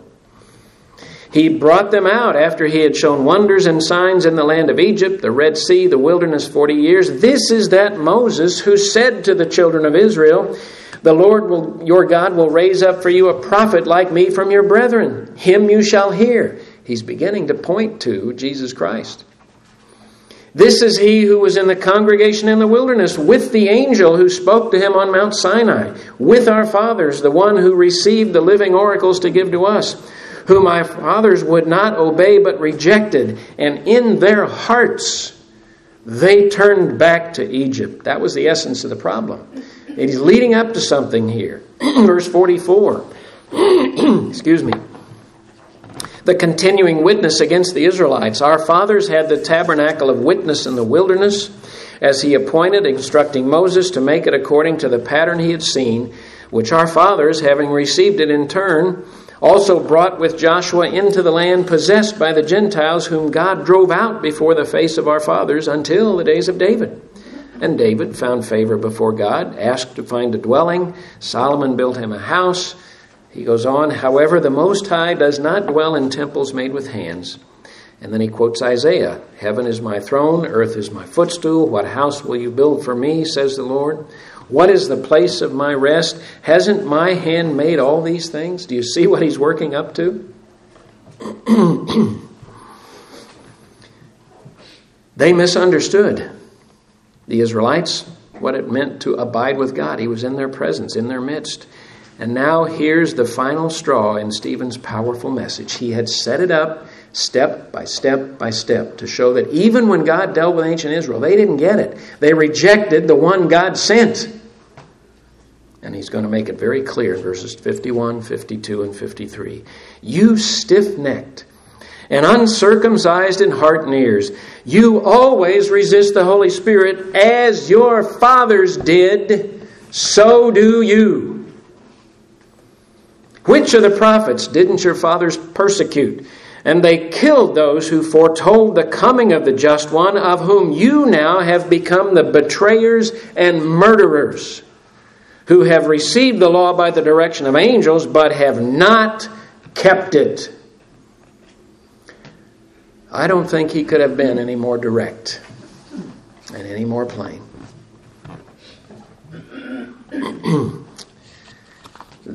He brought them out after he had shown wonders and signs in the land of Egypt, the Red Sea, the wilderness forty years. This is that Moses who said to the children of Israel, The Lord will, your God will raise up for you a prophet like me from your brethren. Him you shall hear. He's beginning to point to Jesus Christ. This is he who was in the congregation in the wilderness with the angel who spoke to him on Mount Sinai, with our fathers, the one who received the living oracles to give to us, whom my fathers would not obey but rejected, and in their hearts they turned back to Egypt. That was the essence of the problem. And he's leading up to something here. Verse forty-four. Excuse me. The continuing witness against the Israelites. Our fathers had the tabernacle of witness in the wilderness, as he appointed, instructing Moses to make it according to the pattern he had seen, which our fathers, having received it in turn, also brought with Joshua into the land possessed by the Gentiles, whom God drove out before the face of our fathers until the days of David. And David found favor before God, asked to find a dwelling. Solomon built him a house. He goes on, however, the Most High does not dwell in temples made with hands. And then he quotes Isaiah, Heaven is my throne, earth is my footstool. What house will you build for me, says the Lord? What is the place of my rest? Hasn't my hand made all these things? Do you see what he's working up to? They misunderstood, the Israelites, what it meant to abide with God. He was in their presence, in their midst. And now here's the final straw in Stephen's powerful message. He had set it up step by step by step to show that even when God dealt with ancient Israel, they didn't get it. They rejected the one God sent. And he's going to make it very clear in verses fifty-one, fifty-two, and fifty-three. You stiff-necked and uncircumcised in heart and ears, you always resist the Holy Spirit as your fathers did, so do you. Which of the prophets didn't your fathers persecute? And they killed those who foretold the coming of the just one, of whom you now have become the betrayers and murderers, who have received the law by the direction of angels, but have not kept it. I don't think he could have been any more direct and any more plain.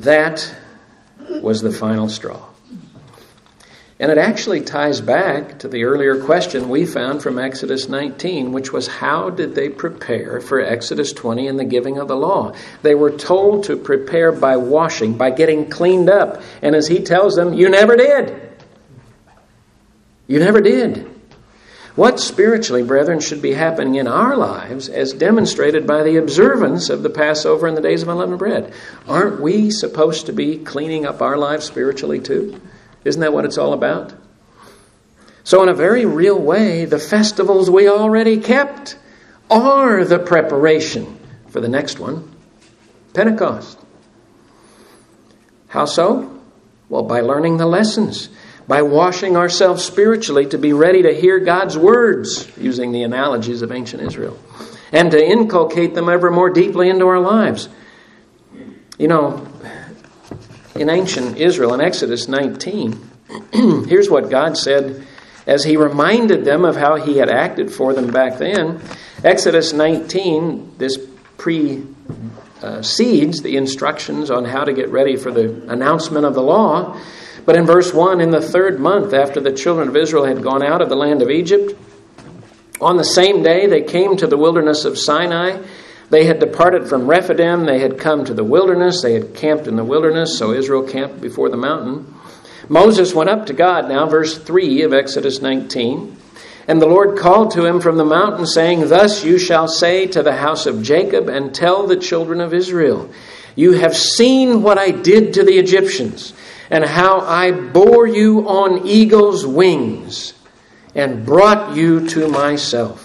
That was the final straw. And it actually ties back to the earlier question we found from Exodus nineteen, which was, how did they prepare for Exodus twenty and the giving of the law? They were told to prepare by washing, by getting cleaned up. And as he tells them, you never did. You never did. What spiritually, brethren, should be happening in our lives as demonstrated by the observance of the Passover and the days of unleavened bread? Aren't we supposed to be cleaning up our lives spiritually too? Isn't that what it's all about? So in a very real way, the festivals we already kept are the preparation for the next one, Pentecost. How so? Well, by learning the lessons, by washing ourselves spiritually to be ready to hear God's words, using the analogies of ancient Israel, and to inculcate them ever more deeply into our lives. You know, in ancient Israel, in Exodus nineteen, here's what God said as he reminded them of how he had acted for them back then. Exodus nineteen, this precedes the instructions on how to get ready for the announcement of the law. But in verse one, in the third month after the children of Israel had gone out of the land of Egypt, on the same day they came to the wilderness of Sinai. They had departed from Rephidim. They had come to the wilderness. They had camped in the wilderness, so Israel camped before the mountain. Moses went up to God, now verse three of Exodus nineteen. And the Lord called to him from the mountain, saying, Thus you shall say to the house of Jacob, and tell the children of Israel, You have seen what I did to the Egyptians, and how I bore you on eagle's wings, and brought you to myself.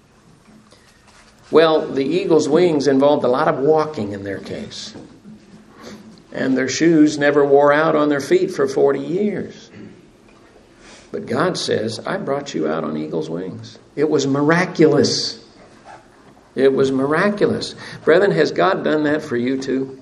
Well, the eagle's wings involved a lot of walking in their case. And their shoes never wore out on their feet for forty years. But God says, I brought you out on eagle's wings. It was miraculous. It was miraculous. Brethren, has God done that for you too?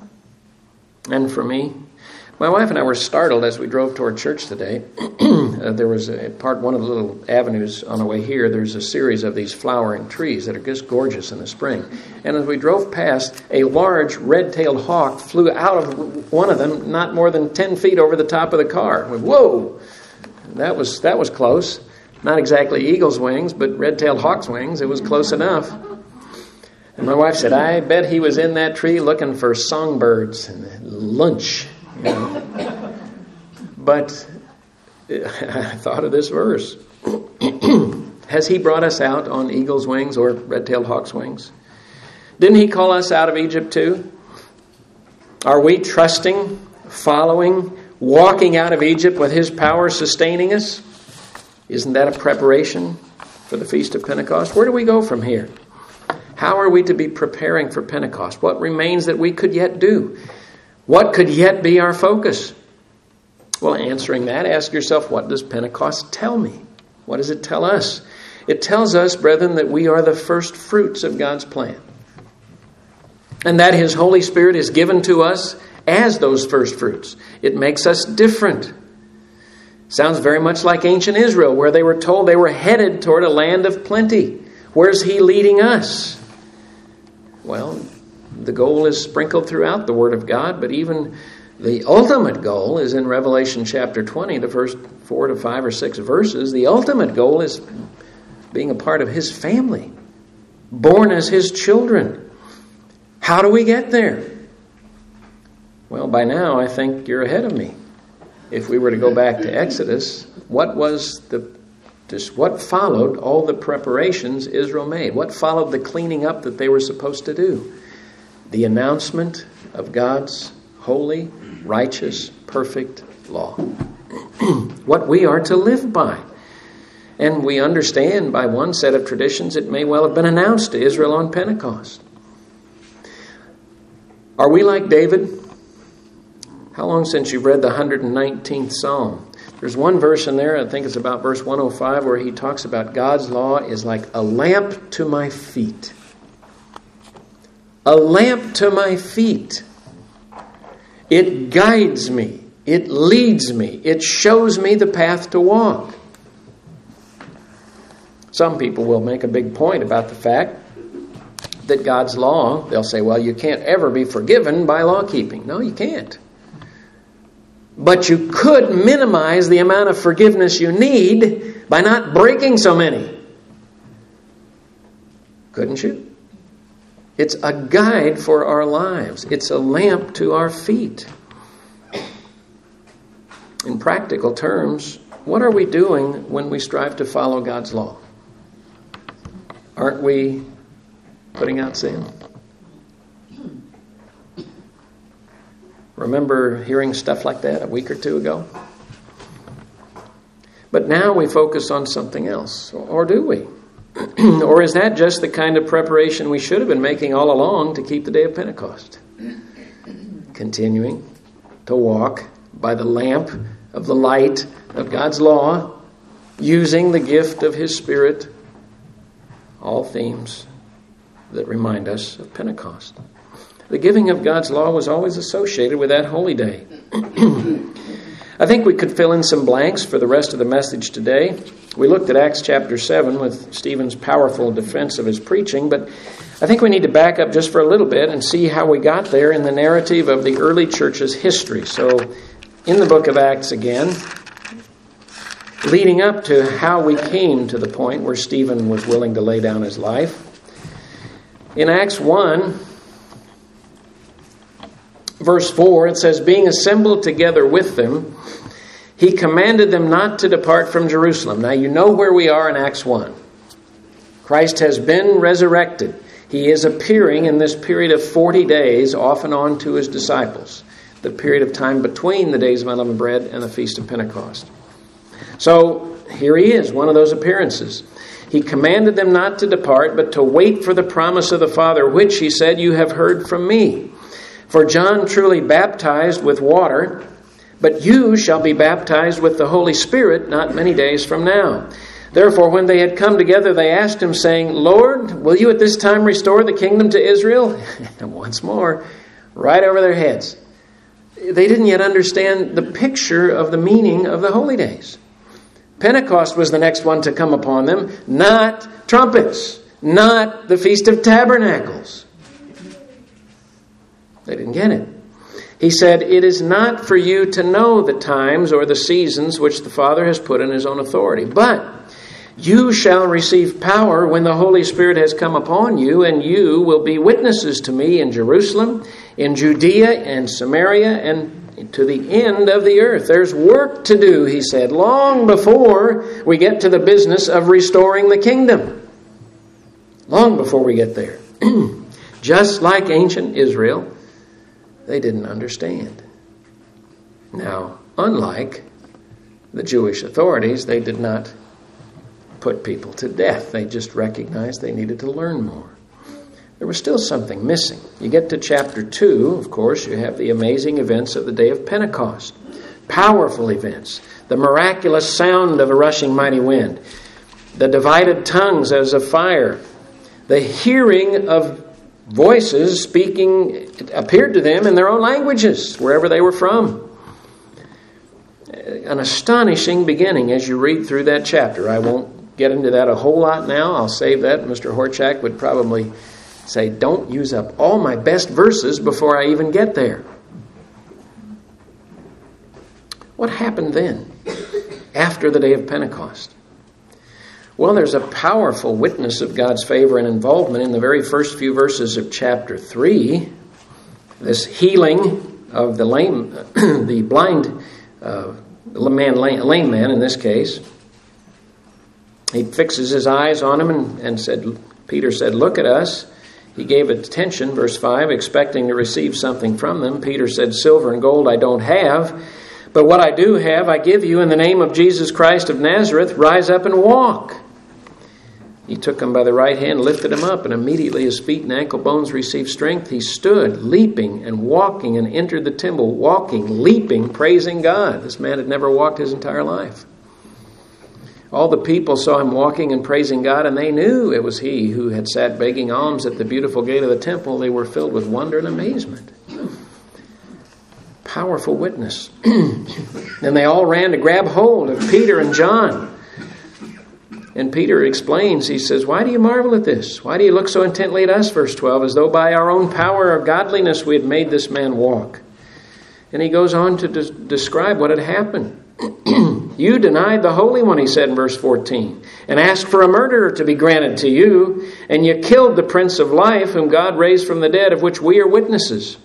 And for me? My wife and I were startled as we drove toward church today. uh, there was a part, one of the little avenues on the way here, there's a series of these flowering trees that are just gorgeous in the spring. And as we drove past, a large red-tailed hawk flew out of one of them, not more than ten feet over the top of the car. We, Whoa! That was, that was close. Not exactly eagle's wings, but red-tailed hawk's wings. It was close enough. And my wife said, I bet he was in that tree looking for songbirds and lunch. You know. But I thought of this verse. Has he brought us out on eagle's wings or red-tailed hawk's wings? Didn't he call us out of Egypt too? Are we trusting, following, walking out of Egypt with his power sustaining us? Isn't that a preparation for the Feast of Pentecost? Where do we go from here? How are we to be preparing for Pentecost? What remains that we could yet do? What could yet be our focus? Well, answering that, ask yourself, what does Pentecost tell me? What does it tell us? It tells us, brethren, that we are the first fruits of God's plan. And that his Holy Spirit is given to us as those first fruits. It makes us different. Sounds very much like ancient Israel, where they were told they were headed toward a land of plenty. Where's he leading us? Well, the goal is sprinkled throughout the Word of God, but even the ultimate goal is in Revelation chapter twenty, the first four to five or six verses. The ultimate goal is being a part of his family, born as his children. How do we get there? Well, by now, I think you're ahead of me. If we were to go back to Exodus, what was the just what followed all the preparations Israel made? What followed the cleaning up that they were supposed to do? The announcement of God's holy, righteous, perfect law. What we are to live by. And we understand by one set of traditions it may well have been announced to Israel on Pentecost. Are we like David? How long since you've read the one hundred nineteenth Psalm? There's one verse in there, I think it's about verse one oh five, where he talks about God's law is like a lamp to my feet. A lamp to my feet. It guides me. It leads me. It shows me the path to walk. Some people will make a big point about the fact that God's law, they'll say, well, you can't ever be forgiven by law keeping. No, you can't. But you could minimize the amount of forgiveness you need by not breaking so many. Couldn't you? It's a guide for our lives. It's a lamp to our feet. In practical terms, what are we doing when we strive to follow God's law? Aren't we putting out sin? Remember hearing stuff like that a week or two ago? But now we focus on something else. Or do we? Or is that just the kind of preparation we should have been making all along to keep the day of Pentecost? Continuing to walk by the lamp of the light of God's law, using the gift of His Spirit, all themes that remind us of Pentecost. The giving of God's law was always associated with that holy day. I think we could fill in some blanks for the rest of the message today. We looked at Acts chapter seven with Stephen's powerful defense of his preaching, but I think we need to back up just for a little bit and see how we got there in the narrative of the early church's history. So, in the book of Acts again, leading up to how we came to the point where Stephen was willing to lay down his life. In Acts one, verse four, it says, being assembled together with them, he commanded them not to depart from Jerusalem. Now you know where we are in Acts one. Christ has been resurrected. He is appearing in this period of forty days off and on to his disciples, the period of time between the days of unleavened bread and the Feast of Pentecost. So here he is, one of those appearances. He commanded them not to depart, but to wait for the promise of the Father, which, he said, you have heard from me. For John truly baptized with water, but you shall be baptized with the Holy Spirit not many days from now. Therefore, when they had come together, they asked him, saying, Lord, will you at this time restore the kingdom to Israel? And once more, right over their heads. They didn't yet understand the picture of the meaning of the holy days. Pentecost was the next one to come upon them, not trumpets, not the Feast of Tabernacles. They didn't get it. He said, it is not for you to know the times or the seasons which the Father has put in his own authority, but you shall receive power when the Holy Spirit has come upon you, and you will be witnesses to me in Jerusalem, in Judea and Samaria, and to the end of the earth. There's work to do, he said, long before we get to the business of restoring the kingdom. Long before we get there. Just like ancient Israel, they didn't understand. Now, unlike the Jewish authorities, they did not put people to death. They just recognized they needed to learn more. There was still something missing. You get to chapter two, of course, you have the amazing events of the day of Pentecost. Powerful events. The miraculous sound of a rushing mighty wind. The divided tongues as of fire. The hearing of voices speaking appeared to them in their own languages, wherever they were from. An astonishing beginning as you read through that chapter. I won't get into that a whole lot now. I'll save that. Mister Horchak would probably say, don't use up all my best verses before I even get there. What happened then, after the day of Pentecost? Well, there's a powerful witness of God's favor and involvement in the very first few verses of chapter three. This healing of the lame, the blind uh, man, lame man in this case. He fixes his eyes on him and, and said, Peter said, look at us. He gave attention, verse five, expecting to receive something from them. Peter said, silver and gold I don't have, but what I do have I give you in the name of Jesus Christ of Nazareth. Rise up and walk. He took him by the right hand, lifted him up, and immediately his feet and ankle bones received strength. He stood, leaping and walking, and entered the temple, walking, leaping, praising God. This man had never walked his entire life. All the people saw him walking and praising God, and they knew it was he who had sat begging alms at the beautiful gate of the temple. They were filled with wonder and amazement. Powerful witness. And they all ran to grab hold of Peter and John. And Peter explains, he says, why do you marvel at this? Why do you look so intently at us, verse twelve, as though by our own power or godliness we had made this man walk? And he goes on to de- describe what had happened. You denied the Holy One, he said in verse fourteen, and asked for a murderer to be granted to you, and you killed the Prince of Life, whom God raised from the dead, of which we are witnesses.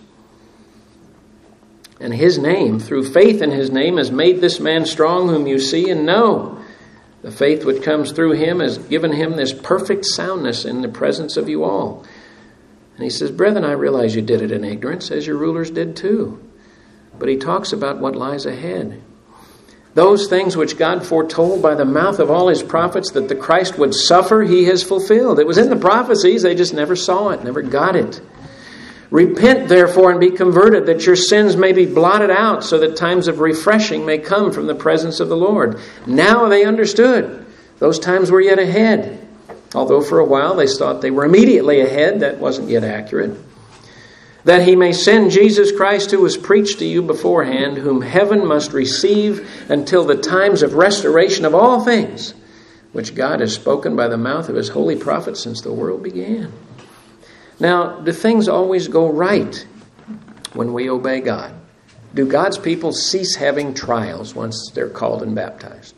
And his name, through faith in his name, has made this man strong, whom you see and know. The faith which comes through him has given him this perfect soundness in the presence of you all. And he says, brethren, I realize you did it in ignorance, as your rulers did too. But he talks about what lies ahead. Those things which God foretold by the mouth of all his prophets that the Christ would suffer, he has fulfilled. It was in the prophecies, they just never saw it, never got it. Repent, therefore, and be converted, that your sins may be blotted out, so that times of refreshing may come from the presence of the Lord. Now they understood. Those times were yet ahead. Although for a while they thought they were immediately ahead, that wasn't yet accurate. That he may send Jesus Christ, who was preached to you beforehand, whom heaven must receive until the times of restoration of all things, which God has spoken by the mouth of his holy prophets since the world began. Now, do things always go right when we obey God? Do God's people cease having trials once they're called and baptized?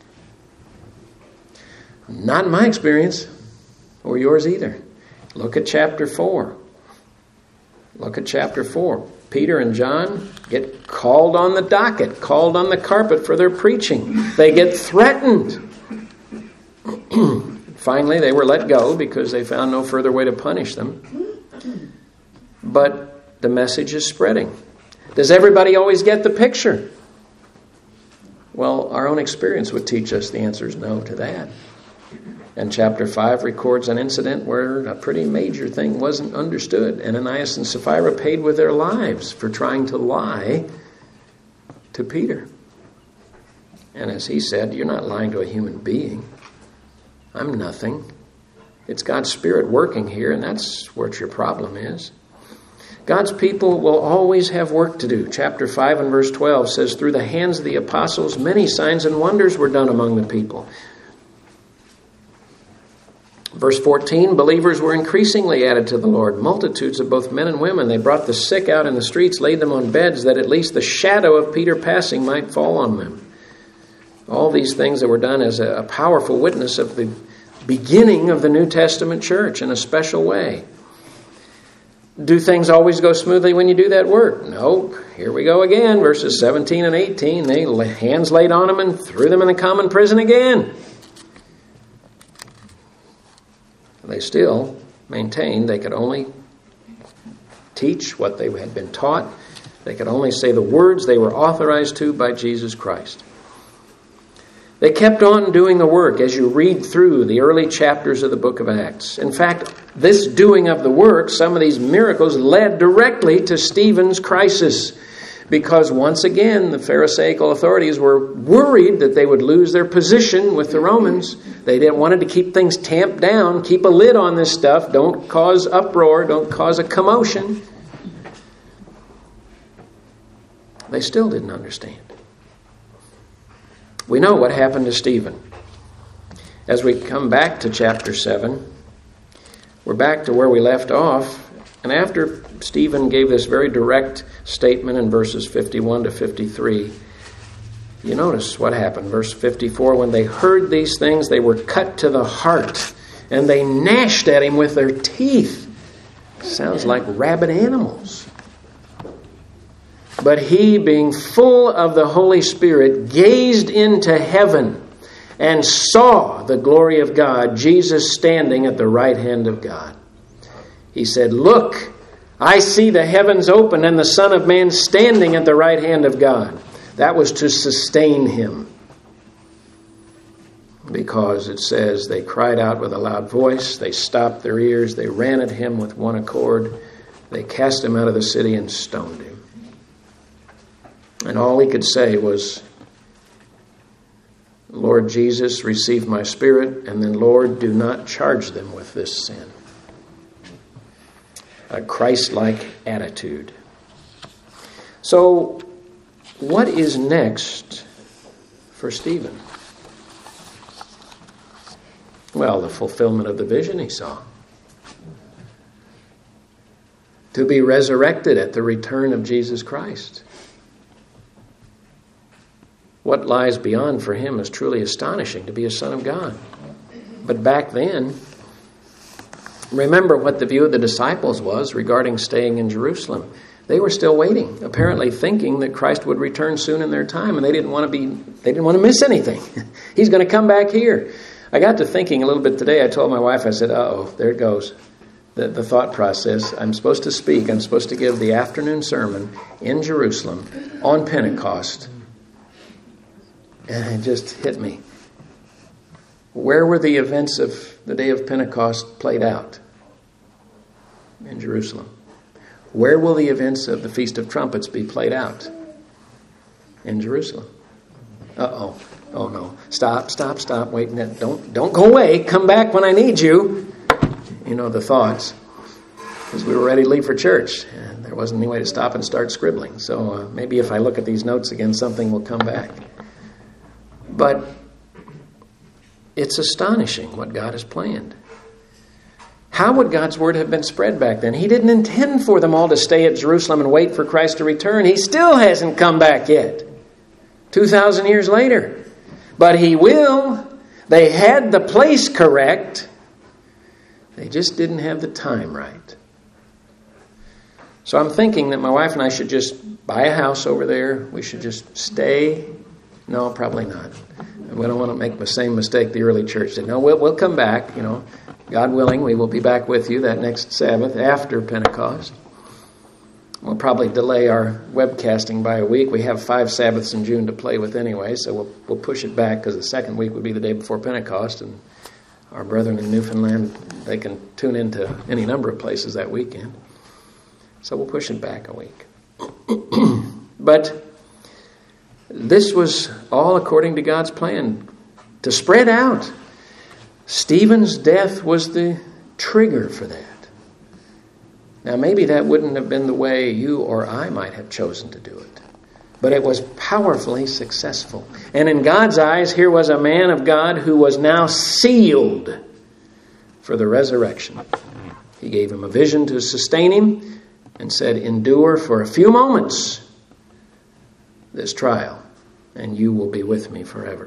Not in my experience, or yours either. Look at chapter four. Look at chapter four. Peter and John get called on the docket, called on the carpet for their preaching. They get threatened. Finally, they were let go because they found no further way to punish them. But the message is spreading. Does everybody always get the picture? Well, our own experience would teach us the answer is no to that. And chapter five records an incident where a pretty major thing wasn't understood. Ananias and Sapphira paid with their lives for trying to lie to Peter. And as he said, you're not lying to a human being. I'm nothing. It's God's Spirit working here, and that's what your problem is. God's people will always have work to do. Chapter five and verse twelve says, through the hands of the apostles, many signs and wonders were done among the people. Verse fourteen, believers were increasingly added to the Lord, multitudes of both men and women. They brought the sick out in the streets, laid them on beds, that at least the shadow of Peter passing might fall on them. All these things that were done as a powerful witness of the beginning of the New Testament church in a special way. Do things always go smoothly when you do that work? No. Here we go again, verses seventeen and eighteen. They hands laid on them and threw them in the common prison again. They still maintained they could only teach what they had been taught. They could only say the words they were authorized to by Jesus Christ. They kept on doing the work as you read through the early chapters of the book of Acts. In fact, this doing of the work, some of these miracles, led directly to Stephen's crisis. Because once again, the Pharisaical authorities were worried that they would lose their position with the Romans. They didn't wanted to keep things tamped down, keep a lid on this stuff, don't cause uproar, don't cause a commotion. They still didn't understand. We know what happened to Stephen. As we come back to chapter seven, we're back to where we left off. And after Stephen gave this very direct statement in verses fifty-one to fifty-three, you notice what happened. Verse fifty-four, when they heard these things, they were cut to the heart, and they gnashed at him with their teeth. Sounds like rabid animals. But he, being full of the Holy Spirit, gazed into heaven and saw the glory of God, Jesus standing at the right hand of God. He said, look, I see the heavens open and the Son of Man standing at the right hand of God. That was to sustain him. Because it says they cried out with a loud voice, they stopped their ears, they ran at him with one accord, they cast him out of the city and stoned him. And all he could say was, Lord Jesus, receive my spirit, and then, Lord, do not charge them with this sin. A Christ-like attitude. So, what is next for Stephen? Well, the fulfillment of the vision he saw. To be resurrected at the return of Jesus Christ. What lies beyond for him is truly astonishing, to be a son of God. But back then, remember what the view of the disciples was regarding staying in Jerusalem. They were still waiting, apparently thinking that Christ would return soon in their time, and they didn't want to be they didn't want to miss anything. He's going to come back here. I got to thinking a little bit today. I told my wife, I said, uh-oh, there it goes. The, the thought process. I'm supposed to speak. I'm supposed to give the afternoon sermon in Jerusalem on Pentecost. And it just hit me. Where were the events of the day of Pentecost played out? In Jerusalem. Where will the events of the Feast of Trumpets be played out? In Jerusalem. Uh-oh. Oh, no. Stop, stop, stop. Wait. Don't, don't go away. Come back when I need you. You know, the thoughts. Because we were ready to leave for church. And there wasn't any way to stop and start scribbling. So uh, maybe if I look at these notes again, something will come back. But it's astonishing what God has planned. How would God's word have been spread back then? He didn't intend for them all to stay at Jerusalem and wait for Christ to return. He still hasn't come back yet. two thousand years later. But he will. They had the place correct. They just didn't have the time right. So I'm thinking that my wife and I should just buy a house over there. We should just stay. No, probably not. We don't want to make the same mistake the early church did. No, we'll, we'll come back, you know. God willing, we will be back with you that next Sabbath after Pentecost. We'll probably delay our webcasting by a week. We have five Sabbaths in June to play with anyway, so we'll, we'll push it back because the second week would be the day before Pentecost, and our brethren in Newfoundland, they can tune into any number of places that weekend. So we'll push it back a week. But this was all according to God's plan, to spread out. Stephen's death was the trigger for that. Now, maybe that wouldn't have been the way you or I might have chosen to do it. But it was powerfully successful. And in God's eyes, here was a man of God who was now sealed for the resurrection. He gave him a vision to sustain him and said, endure for a few moments this trial, and you will be with me forever.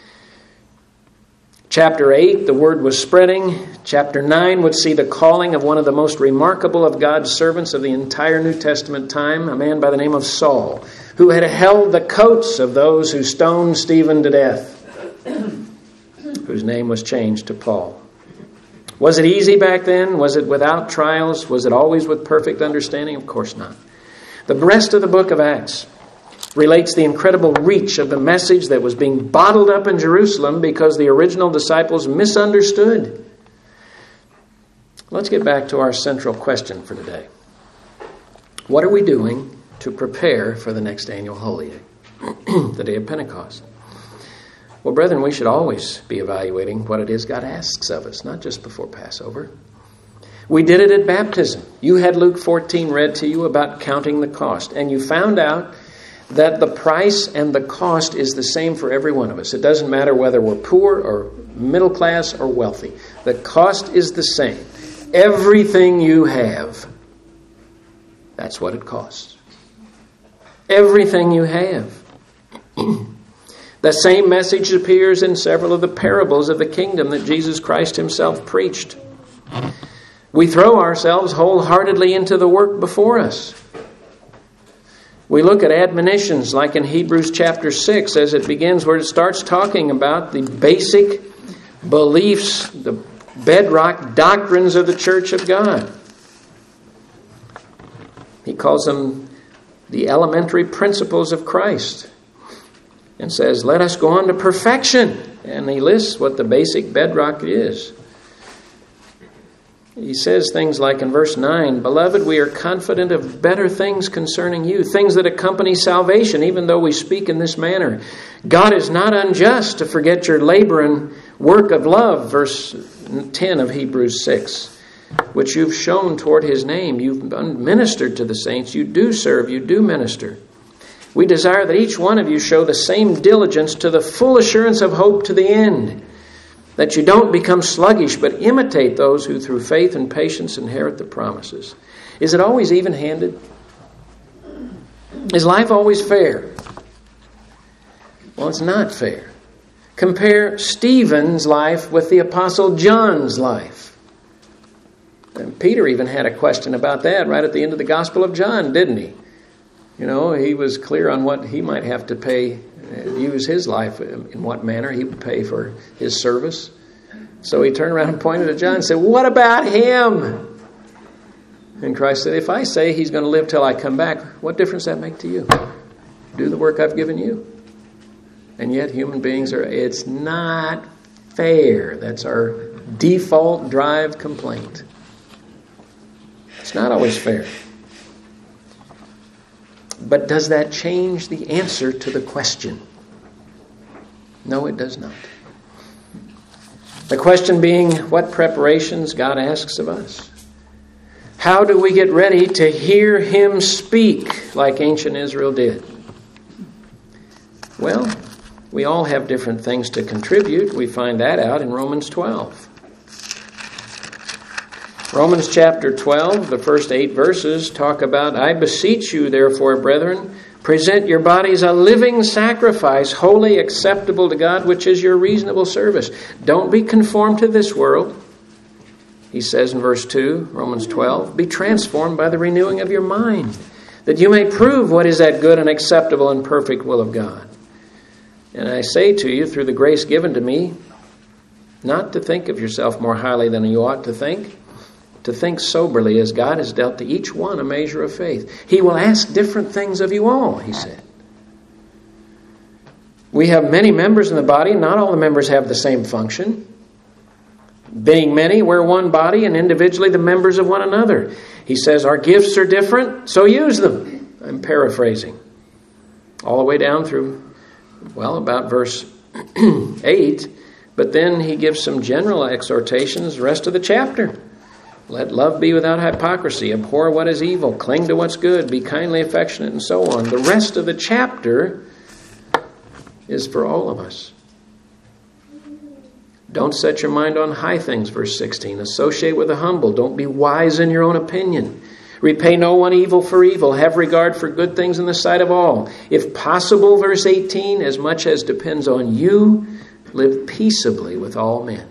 Chapter eight, the word was spreading. Chapter nine would see the calling of one of the most remarkable of God's servants of the entire New Testament time, a man by the name of Saul, who had held the coats of those who stoned Stephen to death, whose name was changed to Paul. Was it easy back then? Was it without trials? Was it always with perfect understanding? Of course not. The rest of the book of Acts relates the incredible reach of the message that was being bottled up in Jerusalem because the original disciples misunderstood. Let's get back to our central question for today. What are we doing to prepare for the next annual Holy Day, the day of Pentecost? Well, brethren, we should always be evaluating what it is God asks of us, not just before Passover. We did it at baptism. You had Luke fourteen read to you about counting the cost, and you found out that the price and the cost is the same for every one of us. It doesn't matter whether we're poor or middle class or wealthy. The cost is the same. Everything you have, that's what it costs. Everything you have. The same message appears in several of the parables of the kingdom that Jesus Christ himself preached. We throw ourselves wholeheartedly into the work before us. We look at admonitions like in Hebrews chapter six as it begins, where it starts talking about the basic beliefs, the bedrock doctrines of the church of God. He calls them the elementary principles of Christ and says, let us go on to perfection. And he lists what the basic bedrock is. He says things like in verse nine, beloved, we are confident of better things concerning you, things that accompany salvation, even though we speak in this manner. God is not unjust to forget your labor and work of love, verse ten of Hebrews six, which you've shown toward his name. You've ministered to the saints. You do serve, you do minister. We desire that each one of you show the same diligence to the full assurance of hope to the end, that you don't become sluggish, but imitate those who through faith and patience inherit the promises. Is it always even-handed? Is life always fair? Well, it's not fair. Compare Stephen's life with the Apostle John's life. And Peter even had a question about that right at the end of the Gospel of John, didn't he? You know, he was clear on what he might have to pay, use his life, in what manner he would pay for his service. So he turned around and pointed at John and said, "What about him?" And Christ said, "If I say he's going to live till I come back, what difference does that make to you? Do the work I've given you." And yet human beings are, it's not fair. That's our default drive complaint. It's not always fair. But does that change the answer to the question? No, it does not. The question being, what preparations God asks of us? How do we get ready to hear Him speak like ancient Israel did? Well, we all have different things to contribute. We find that out in Romans twelve. Romans chapter twelve, the first eight verses talk about, "I beseech you, therefore, brethren, present your bodies a living sacrifice, wholly acceptable to God, which is your reasonable service." Don't be conformed to this world. He says in verse two, Romans twelve, "Be transformed by the renewing of your mind, that you may prove what is that good and acceptable and perfect will of God." And I say to you, through the grace given to me, not to think of yourself more highly than you ought to think, to think soberly as God has dealt to each one a measure of faith. He will ask different things of you all, he said. We have many members in the body. Not all the members have the same function. Being many, we're one body and individually the members of one another. He says our gifts are different, so use them. I'm paraphrasing. All the way down through, well, about verse eight. But then he gives some general exhortations the rest of the chapter. Let love be without hypocrisy. Abhor what is evil. Cling to what's good. Be kindly affectionate, and so on. The rest of the chapter is for all of us. Don't set your mind on high things, verse sixteen. Associate with the humble. Don't be wise in your own opinion. Repay no one evil for evil. Have regard for good things in the sight of all. If possible, verse eighteen, as much as depends on you, live peaceably with all men.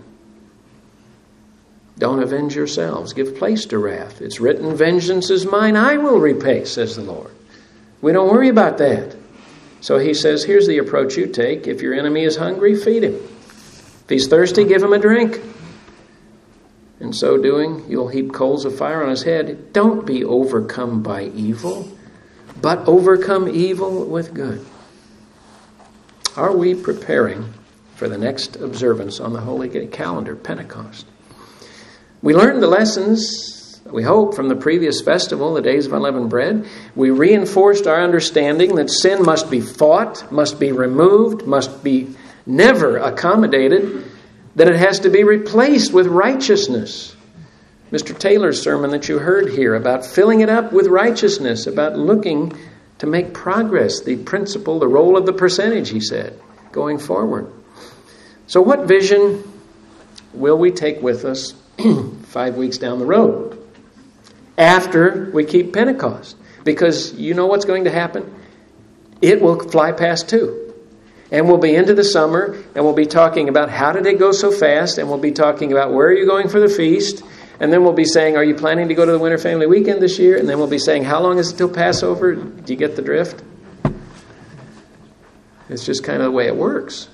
Don't avenge yourselves. Give place to wrath. It's written, vengeance is mine, I will repay, says the Lord. We don't worry about that. So he says, here's the approach you take. If your enemy is hungry, feed him. If he's thirsty, give him a drink. In so doing, you'll heap coals of fire on his head. Don't be overcome by evil, but overcome evil with good. Are we preparing for the next observance on the Holy Calendar, Pentecost? We learned the lessons, we hope, from the previous festival, the Days of Unleavened Bread. We reinforced our understanding that sin must be fought, must be removed, must be never accommodated, that it has to be replaced with righteousness. Mister Taylor's sermon that you heard here about filling it up with righteousness, about looking to make progress, the principle, the role of the percentage, he said, going forward. So what vision will we take with us five weeks down the road after we keep Pentecost? Because you know what's going to happen? It will fly past too. And we'll be into the summer, and we'll be talking about how did it go so fast, and we'll be talking about where are you going for the feast, and then we'll be saying, are you planning to go to the Winter Family Weekend this year? And then we'll be saying, how long is it till Passover? Do you get the drift? It's just kind of the way it works.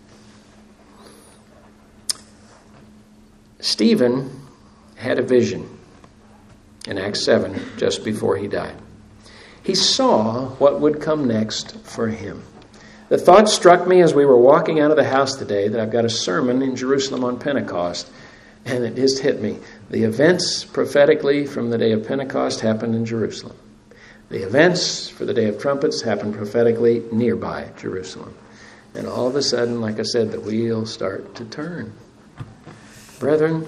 Stephen had a vision in Acts seven just before he died. He saw what would come next for him. The thought struck me as we were walking out of the house today that I've got a sermon in Jerusalem on Pentecost, and it just hit me. The events prophetically from the day of Pentecost happened in Jerusalem. The events for the Day of Trumpets happened prophetically nearby Jerusalem. And all of a sudden, like I said, the wheels start to turn. Brethren,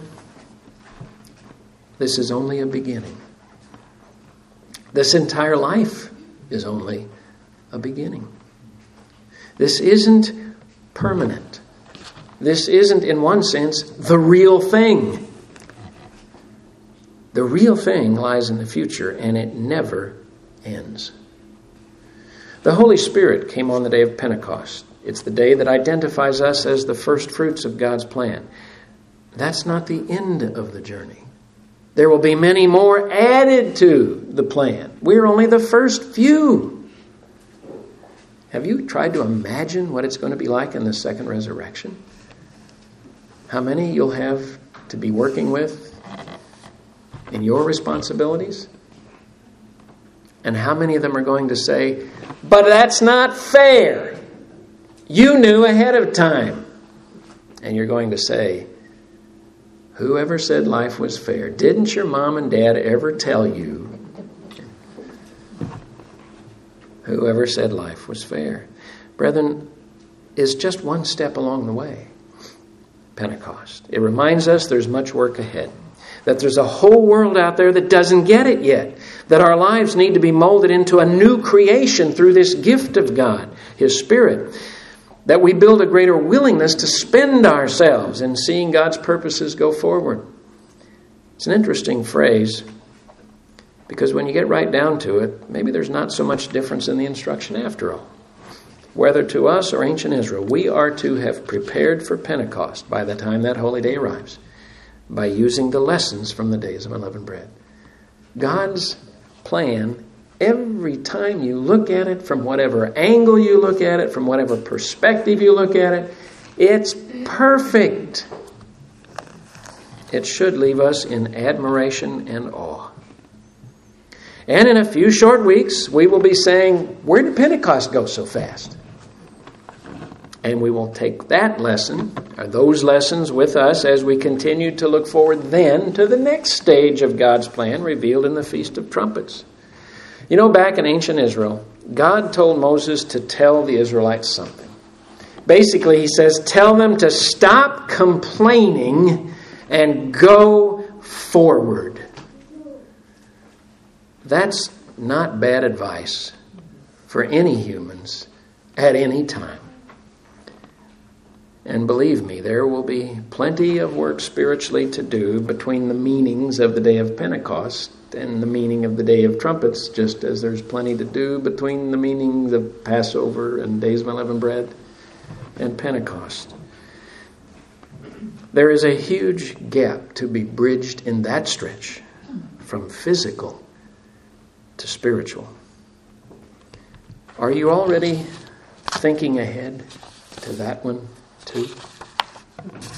this is only a beginning. This entire life is only a beginning. This isn't permanent. this isn't, in one sense, the real thing. The real thing lies in the future, and it never ends. The Holy Spirit came on the day of Pentecost. It's the day that identifies us as the first fruits of God's plan. That's not the end of the journey. There will be many more added to the plan. We're only the first few. Have you tried to imagine what it's going to be like in the second resurrection? How many you'll have to be working with in your responsibilities? And how many of them are going to say, but that's not fair. You knew ahead of time. And you're going to say, whoever said life was fair? Didn't your mom and dad ever tell you? Whoever said life was fair? Brethren, is just one step along the way. Pentecost. It reminds us there's much work ahead. That there's a whole world out there that doesn't get it yet. That our lives need to be molded into a new creation through this gift of God, His Spirit. That we build a greater willingness to spend ourselves in seeing God's purposes go forward. It's an interesting phrase, because when you get right down to it, maybe there's not so much difference in the instruction after all. Whether to us or ancient Israel, we are to have prepared for Pentecost by the time that holy day arrives, by using the lessons from the days of unleavened bread. God's plan, every time you look at it, from whatever angle you look at it, from whatever perspective you look at it, it's perfect. It should leave us in admiration and awe. And in a few short weeks, we will be saying, where did Pentecost go so fast? And we will take that lesson, or those lessons, with us as we continue to look forward then to the next stage of God's plan revealed in the Feast of Trumpets. You know, back in ancient Israel, God told Moses to tell the Israelites something. Basically, He says, tell them to stop complaining and go forward. That's not bad advice for any humans at any time. And believe me, there will be plenty of work spiritually to do between the meanings of the day of Pentecost and the meaning of the day of trumpets, just as there's plenty to do between the meanings of Passover and days of unleavened bread and Pentecost. There is a huge gap to be bridged in that stretch from physical to spiritual. Are you already thinking ahead to that one too?